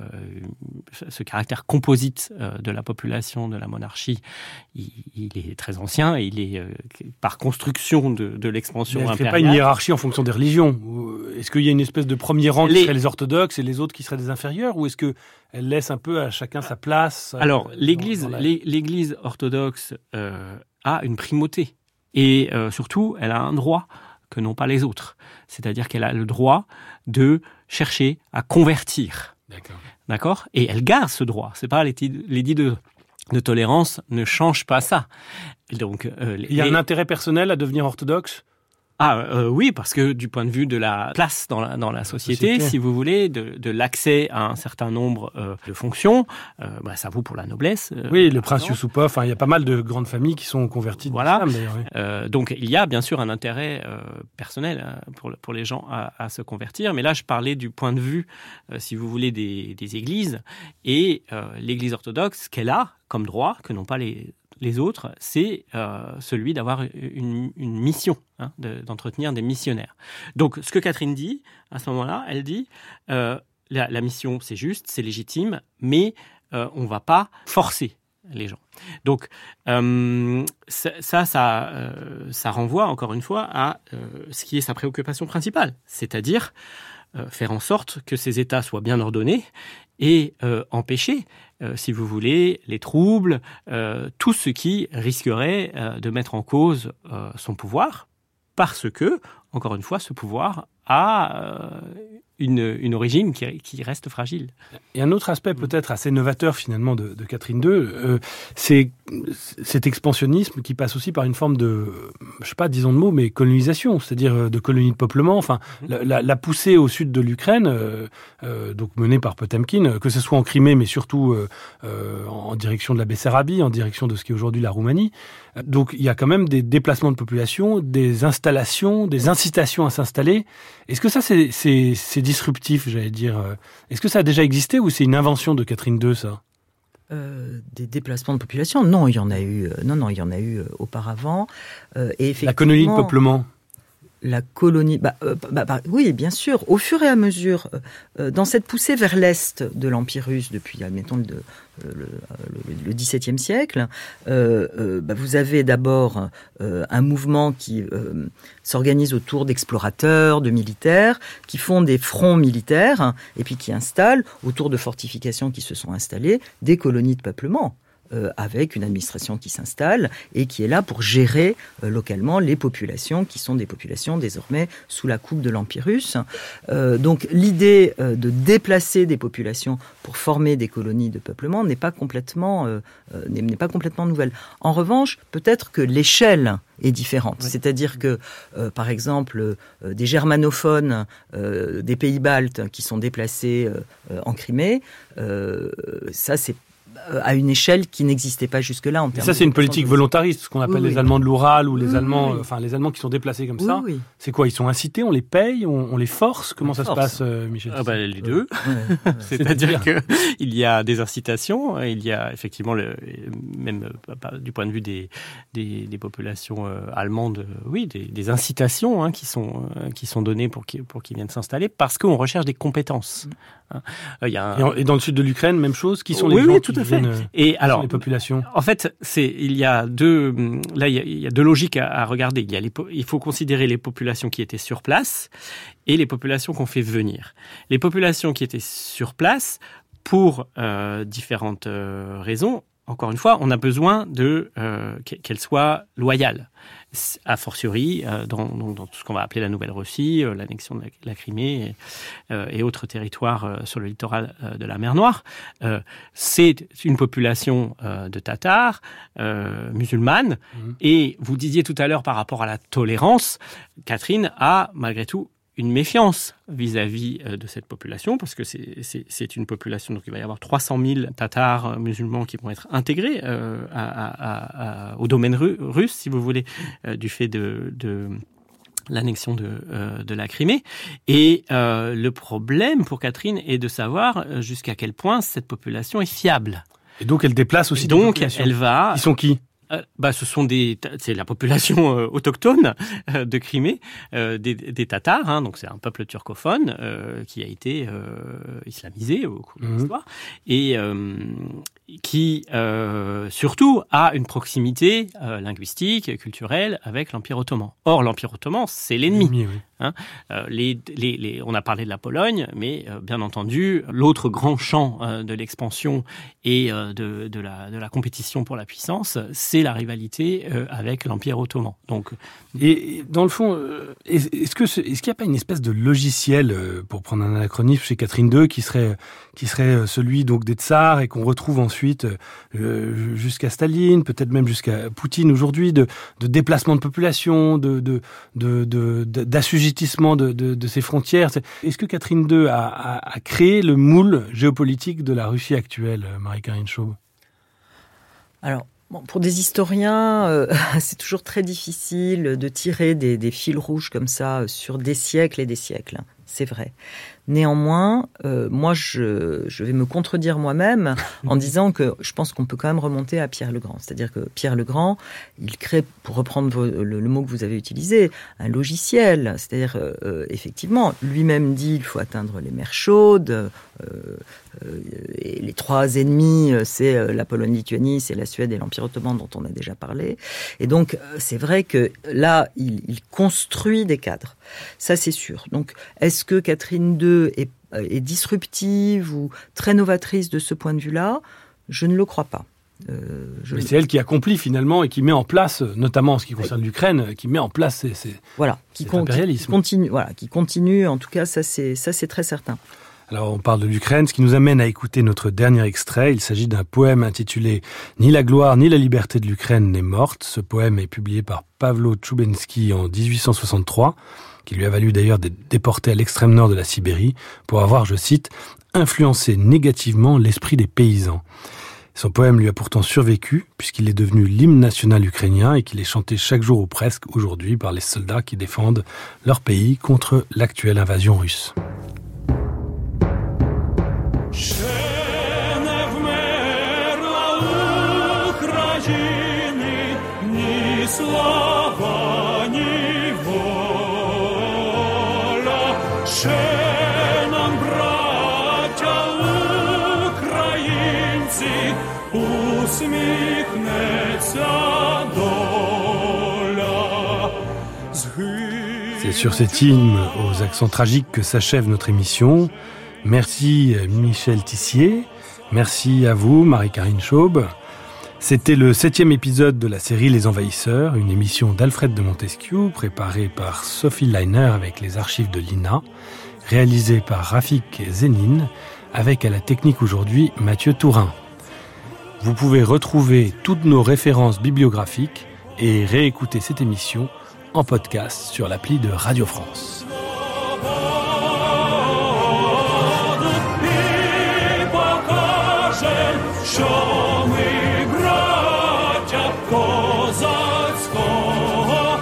ce caractère composite de la population, de la monarchie. Il est très ancien et il est par construction de l'expansion impériale. Il n'y a pas une hiérarchie en fonction des religions. Est-ce qu'il y a une espèce de premier rang qui serait les orthodoxes et les autres qui seraient des inférieurs, ou est-ce qu'elle laisse un peu à chacun sa place? Alors, l'Église orthodoxe a une primauté. Et surtout, elle a un droit que n'ont pas les autres. C'est-à-dire qu'elle a le droit de chercher à convertir. D'accord ? Et elle garde ce droit. C'est pas l'édit de tolérance ne change pas ça. Donc, il y a un intérêt personnel à devenir orthodoxe ? Oui, parce que du point de vue de la place dans la société, si vous voulez, de l'accès à un certain nombre de fonctions, ça vaut pour la noblesse. Oui, le prince Yusupov, il y a pas mal de grandes familles qui sont converties. Voilà. Donc il y a bien sûr un intérêt personnel pour les gens à se convertir, mais là je parlais du point de vue, si vous voulez, des églises, et l'Église orthodoxe qu'elle a comme droit, que n'ont pas les autres, c'est celui d'avoir une mission, d'entretenir des missionnaires. Donc, ce que Catherine dit, à ce moment-là, elle dit la mission, c'est juste, c'est légitime, mais on ne va pas forcer les gens. Donc, ça renvoie, encore une fois, à ce qui est sa préoccupation principale, c'est-à-dire faire en sorte que ces États soient bien ordonnés et empêcher, si vous voulez, les troubles, tout ce qui risquerait de mettre en cause son pouvoir, parce que, encore une fois, ce pouvoir a une origine qui reste fragile. Et un autre aspect peut-être assez novateur finalement de Catherine II, c'est cet expansionnisme qui passe aussi par une forme de, je sais pas, disons le mot, mais colonisation, c'est-à-dire de colonie de peuplement. Enfin, la poussée au sud de l'Ukraine, donc menée par Potemkin, que ce soit en Crimée, mais surtout en direction de la Bessarabie, en direction de ce qui est aujourd'hui la Roumanie. Donc il y a quand même des déplacements de population, des installations, des incitations à s'installer. Est-ce que ça c'est disruptif, j'allais dire? Est-ce que ça a déjà existé ou c'est une invention de Catherine II, ça? Des déplacements de population? Non, il y en a eu. Il y en a eu auparavant. Et effectivement, la colonie de peuplement. la colonie... oui, bien sûr. Au fur et à mesure, dans cette poussée vers l'Est de l'Empire russe, depuis, admettons, le XVIIe siècle, vous avez d'abord un mouvement qui s'organise autour d'explorateurs, de militaires, qui font des fronts militaires, et puis qui installent, autour de fortifications qui se sont installées, des colonies de peuplement. Avec une administration qui s'installe et qui est là pour gérer localement les populations qui sont des populations désormais sous la coupe de l'Empire russe. Donc l'idée de déplacer des populations pour former des colonies de peuplement n'est pas complètement nouvelle. En revanche, peut-être que l'échelle est différente. Oui. C'est-à-dire que, par exemple, des germanophones des pays baltes qui sont déplacés en Crimée, ça c'est à une échelle qui n'existait pas jusque-là. En termes ça, c'est une politique volontariste, ce qu'on appelle les Allemands de l'Oural ou les Allemands, les Allemands qui sont déplacés comme ça. Oui. C'est quoi? Ils sont incités, on les paye, on les force? Comment ça se passe, Michel? Les deux. C'est-à-dire qu'il y a des incitations, il y a effectivement, même du point de vue des populations allemandes, des incitations qui sont données pour qu'ils viennent s'installer, parce qu'on recherche des compétences. Et dans le sud de l'Ukraine, même chose, qui sont les gens qui viennent, et alors, les populations. En fait, il y a deux logiques à regarder. Il faut considérer les populations qui étaient sur place et les populations qu'on fait venir. Les populations qui étaient sur place, pour différentes raisons, encore une fois, on a besoin qu'elles soient loyales. A fortiori, dans ce qu'on va appeler la Nouvelle-Russie, l'annexion de la Crimée et autres territoires sur le littoral de la mer Noire. C'est une population de Tatars, musulmanes. Et vous disiez tout à l'heure par rapport à la tolérance, Catherine a malgré tout une méfiance vis-à-vis de cette population, parce que c'est une population, donc il va y avoir 300 000 Tatars musulmans qui vont être intégrés au domaine russe, si vous voulez, du fait de l'annexion de la Crimée. Et le problème pour Catherine est de savoir jusqu'à quel point cette population est fiable. Et donc elle déplace aussi des populations. Elle va... Ils sont qui ? C'est la population autochtone de Crimée, des Tatars, donc c'est un peuple turcophone qui a été islamisé au cours de l'histoire et qui surtout a une proximité linguistique, culturelle avec l'Empire ottoman. Or, l'Empire ottoman, c'est l'ennemi. On a parlé de la Pologne, mais bien entendu, l'autre grand champ de l'expansion et de la compétition pour la puissance, c'est la rivalité avec l'Empire ottoman. Donc, et dans le fond, est-ce qu'il n'y a pas une espèce de logiciel, pour prendre un anachronisme chez Catherine II, qui serait celui donc des tsars et qu'on retrouve ensuite jusqu'à Staline, peut-être même jusqu'à Poutine aujourd'hui, de déplacement de population, d'assujettissement de ses frontières. Est-ce que Catherine II a créé le moule géopolitique de la Russie actuelle, Marie-Karine Schaub? Alors, pour des historiens, c'est toujours très difficile de tirer des fils rouges comme ça sur des siècles et des siècles. C'est vrai. Néanmoins, moi, je vais me contredire moi-même en disant que je pense qu'on peut quand même remonter à Pierre le Grand. C'est-à-dire que Pierre le Grand, il crée, pour reprendre le mot que vous avez utilisé, un logiciel. C'est-à-dire, effectivement, lui-même dit il faut atteindre les mers chaudes. Et les trois ennemis, c'est la Pologne-Lituanie, c'est la Suède et l'Empire ottoman dont on a déjà parlé. Et donc, c'est vrai que là, il construit des cadres. Ça, c'est sûr. Donc, est-ce que Catherine II est disruptive ou très novatrice de ce point de vue-là? Je ne le crois pas. Mais c'est elle qui accomplit finalement et qui met en place, notamment en ce qui concerne l'Ukraine, qui met en place cet impérialisme. Qui continue, en tout cas, ça c'est très certain. Alors on parle de l'Ukraine, ce qui nous amène à écouter notre dernier extrait. Il s'agit d'un poème intitulé « Ni la gloire ni la liberté de l'Ukraine n'est morte ». Ce poème est publié par Pavlo Tchoubensky en 1863, qui lui a valu d'ailleurs d'être déporté à l'extrême nord de la Sibérie pour avoir, je cite, « influencé négativement l'esprit des paysans ». Son poème lui a pourtant survécu, puisqu'il est devenu l'hymne national ukrainien et qu'il est chanté chaque jour ou presque aujourd'hui par les soldats qui défendent leur pays contre l'actuelle invasion russe. Слава, ни воля. серці усміхнеться доля. C'est sur cet hymne aux accents tragiques que s'achève notre émission. Merci Michel Tissier, merci à vous Marie-Carine Chaube. C'était le 7e épisode de la série Les Envahisseurs, une émission d'Alfred de Montesquiou, préparée par Sophie Leiner avec les archives de l'INA, réalisée par Rafik Zénine, avec à la technique aujourd'hui Mathieu Tourin. Vous pouvez retrouver toutes nos références bibliographiques et réécouter cette émission en podcast sur l'appli de Radio France. Що ми браття козацького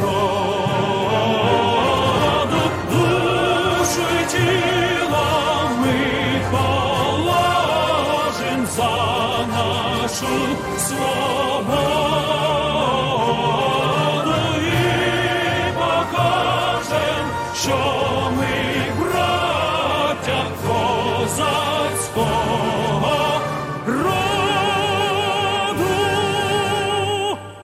роду, душу й тіла ми положим за нашу свободу і покажем, що ми браття козацького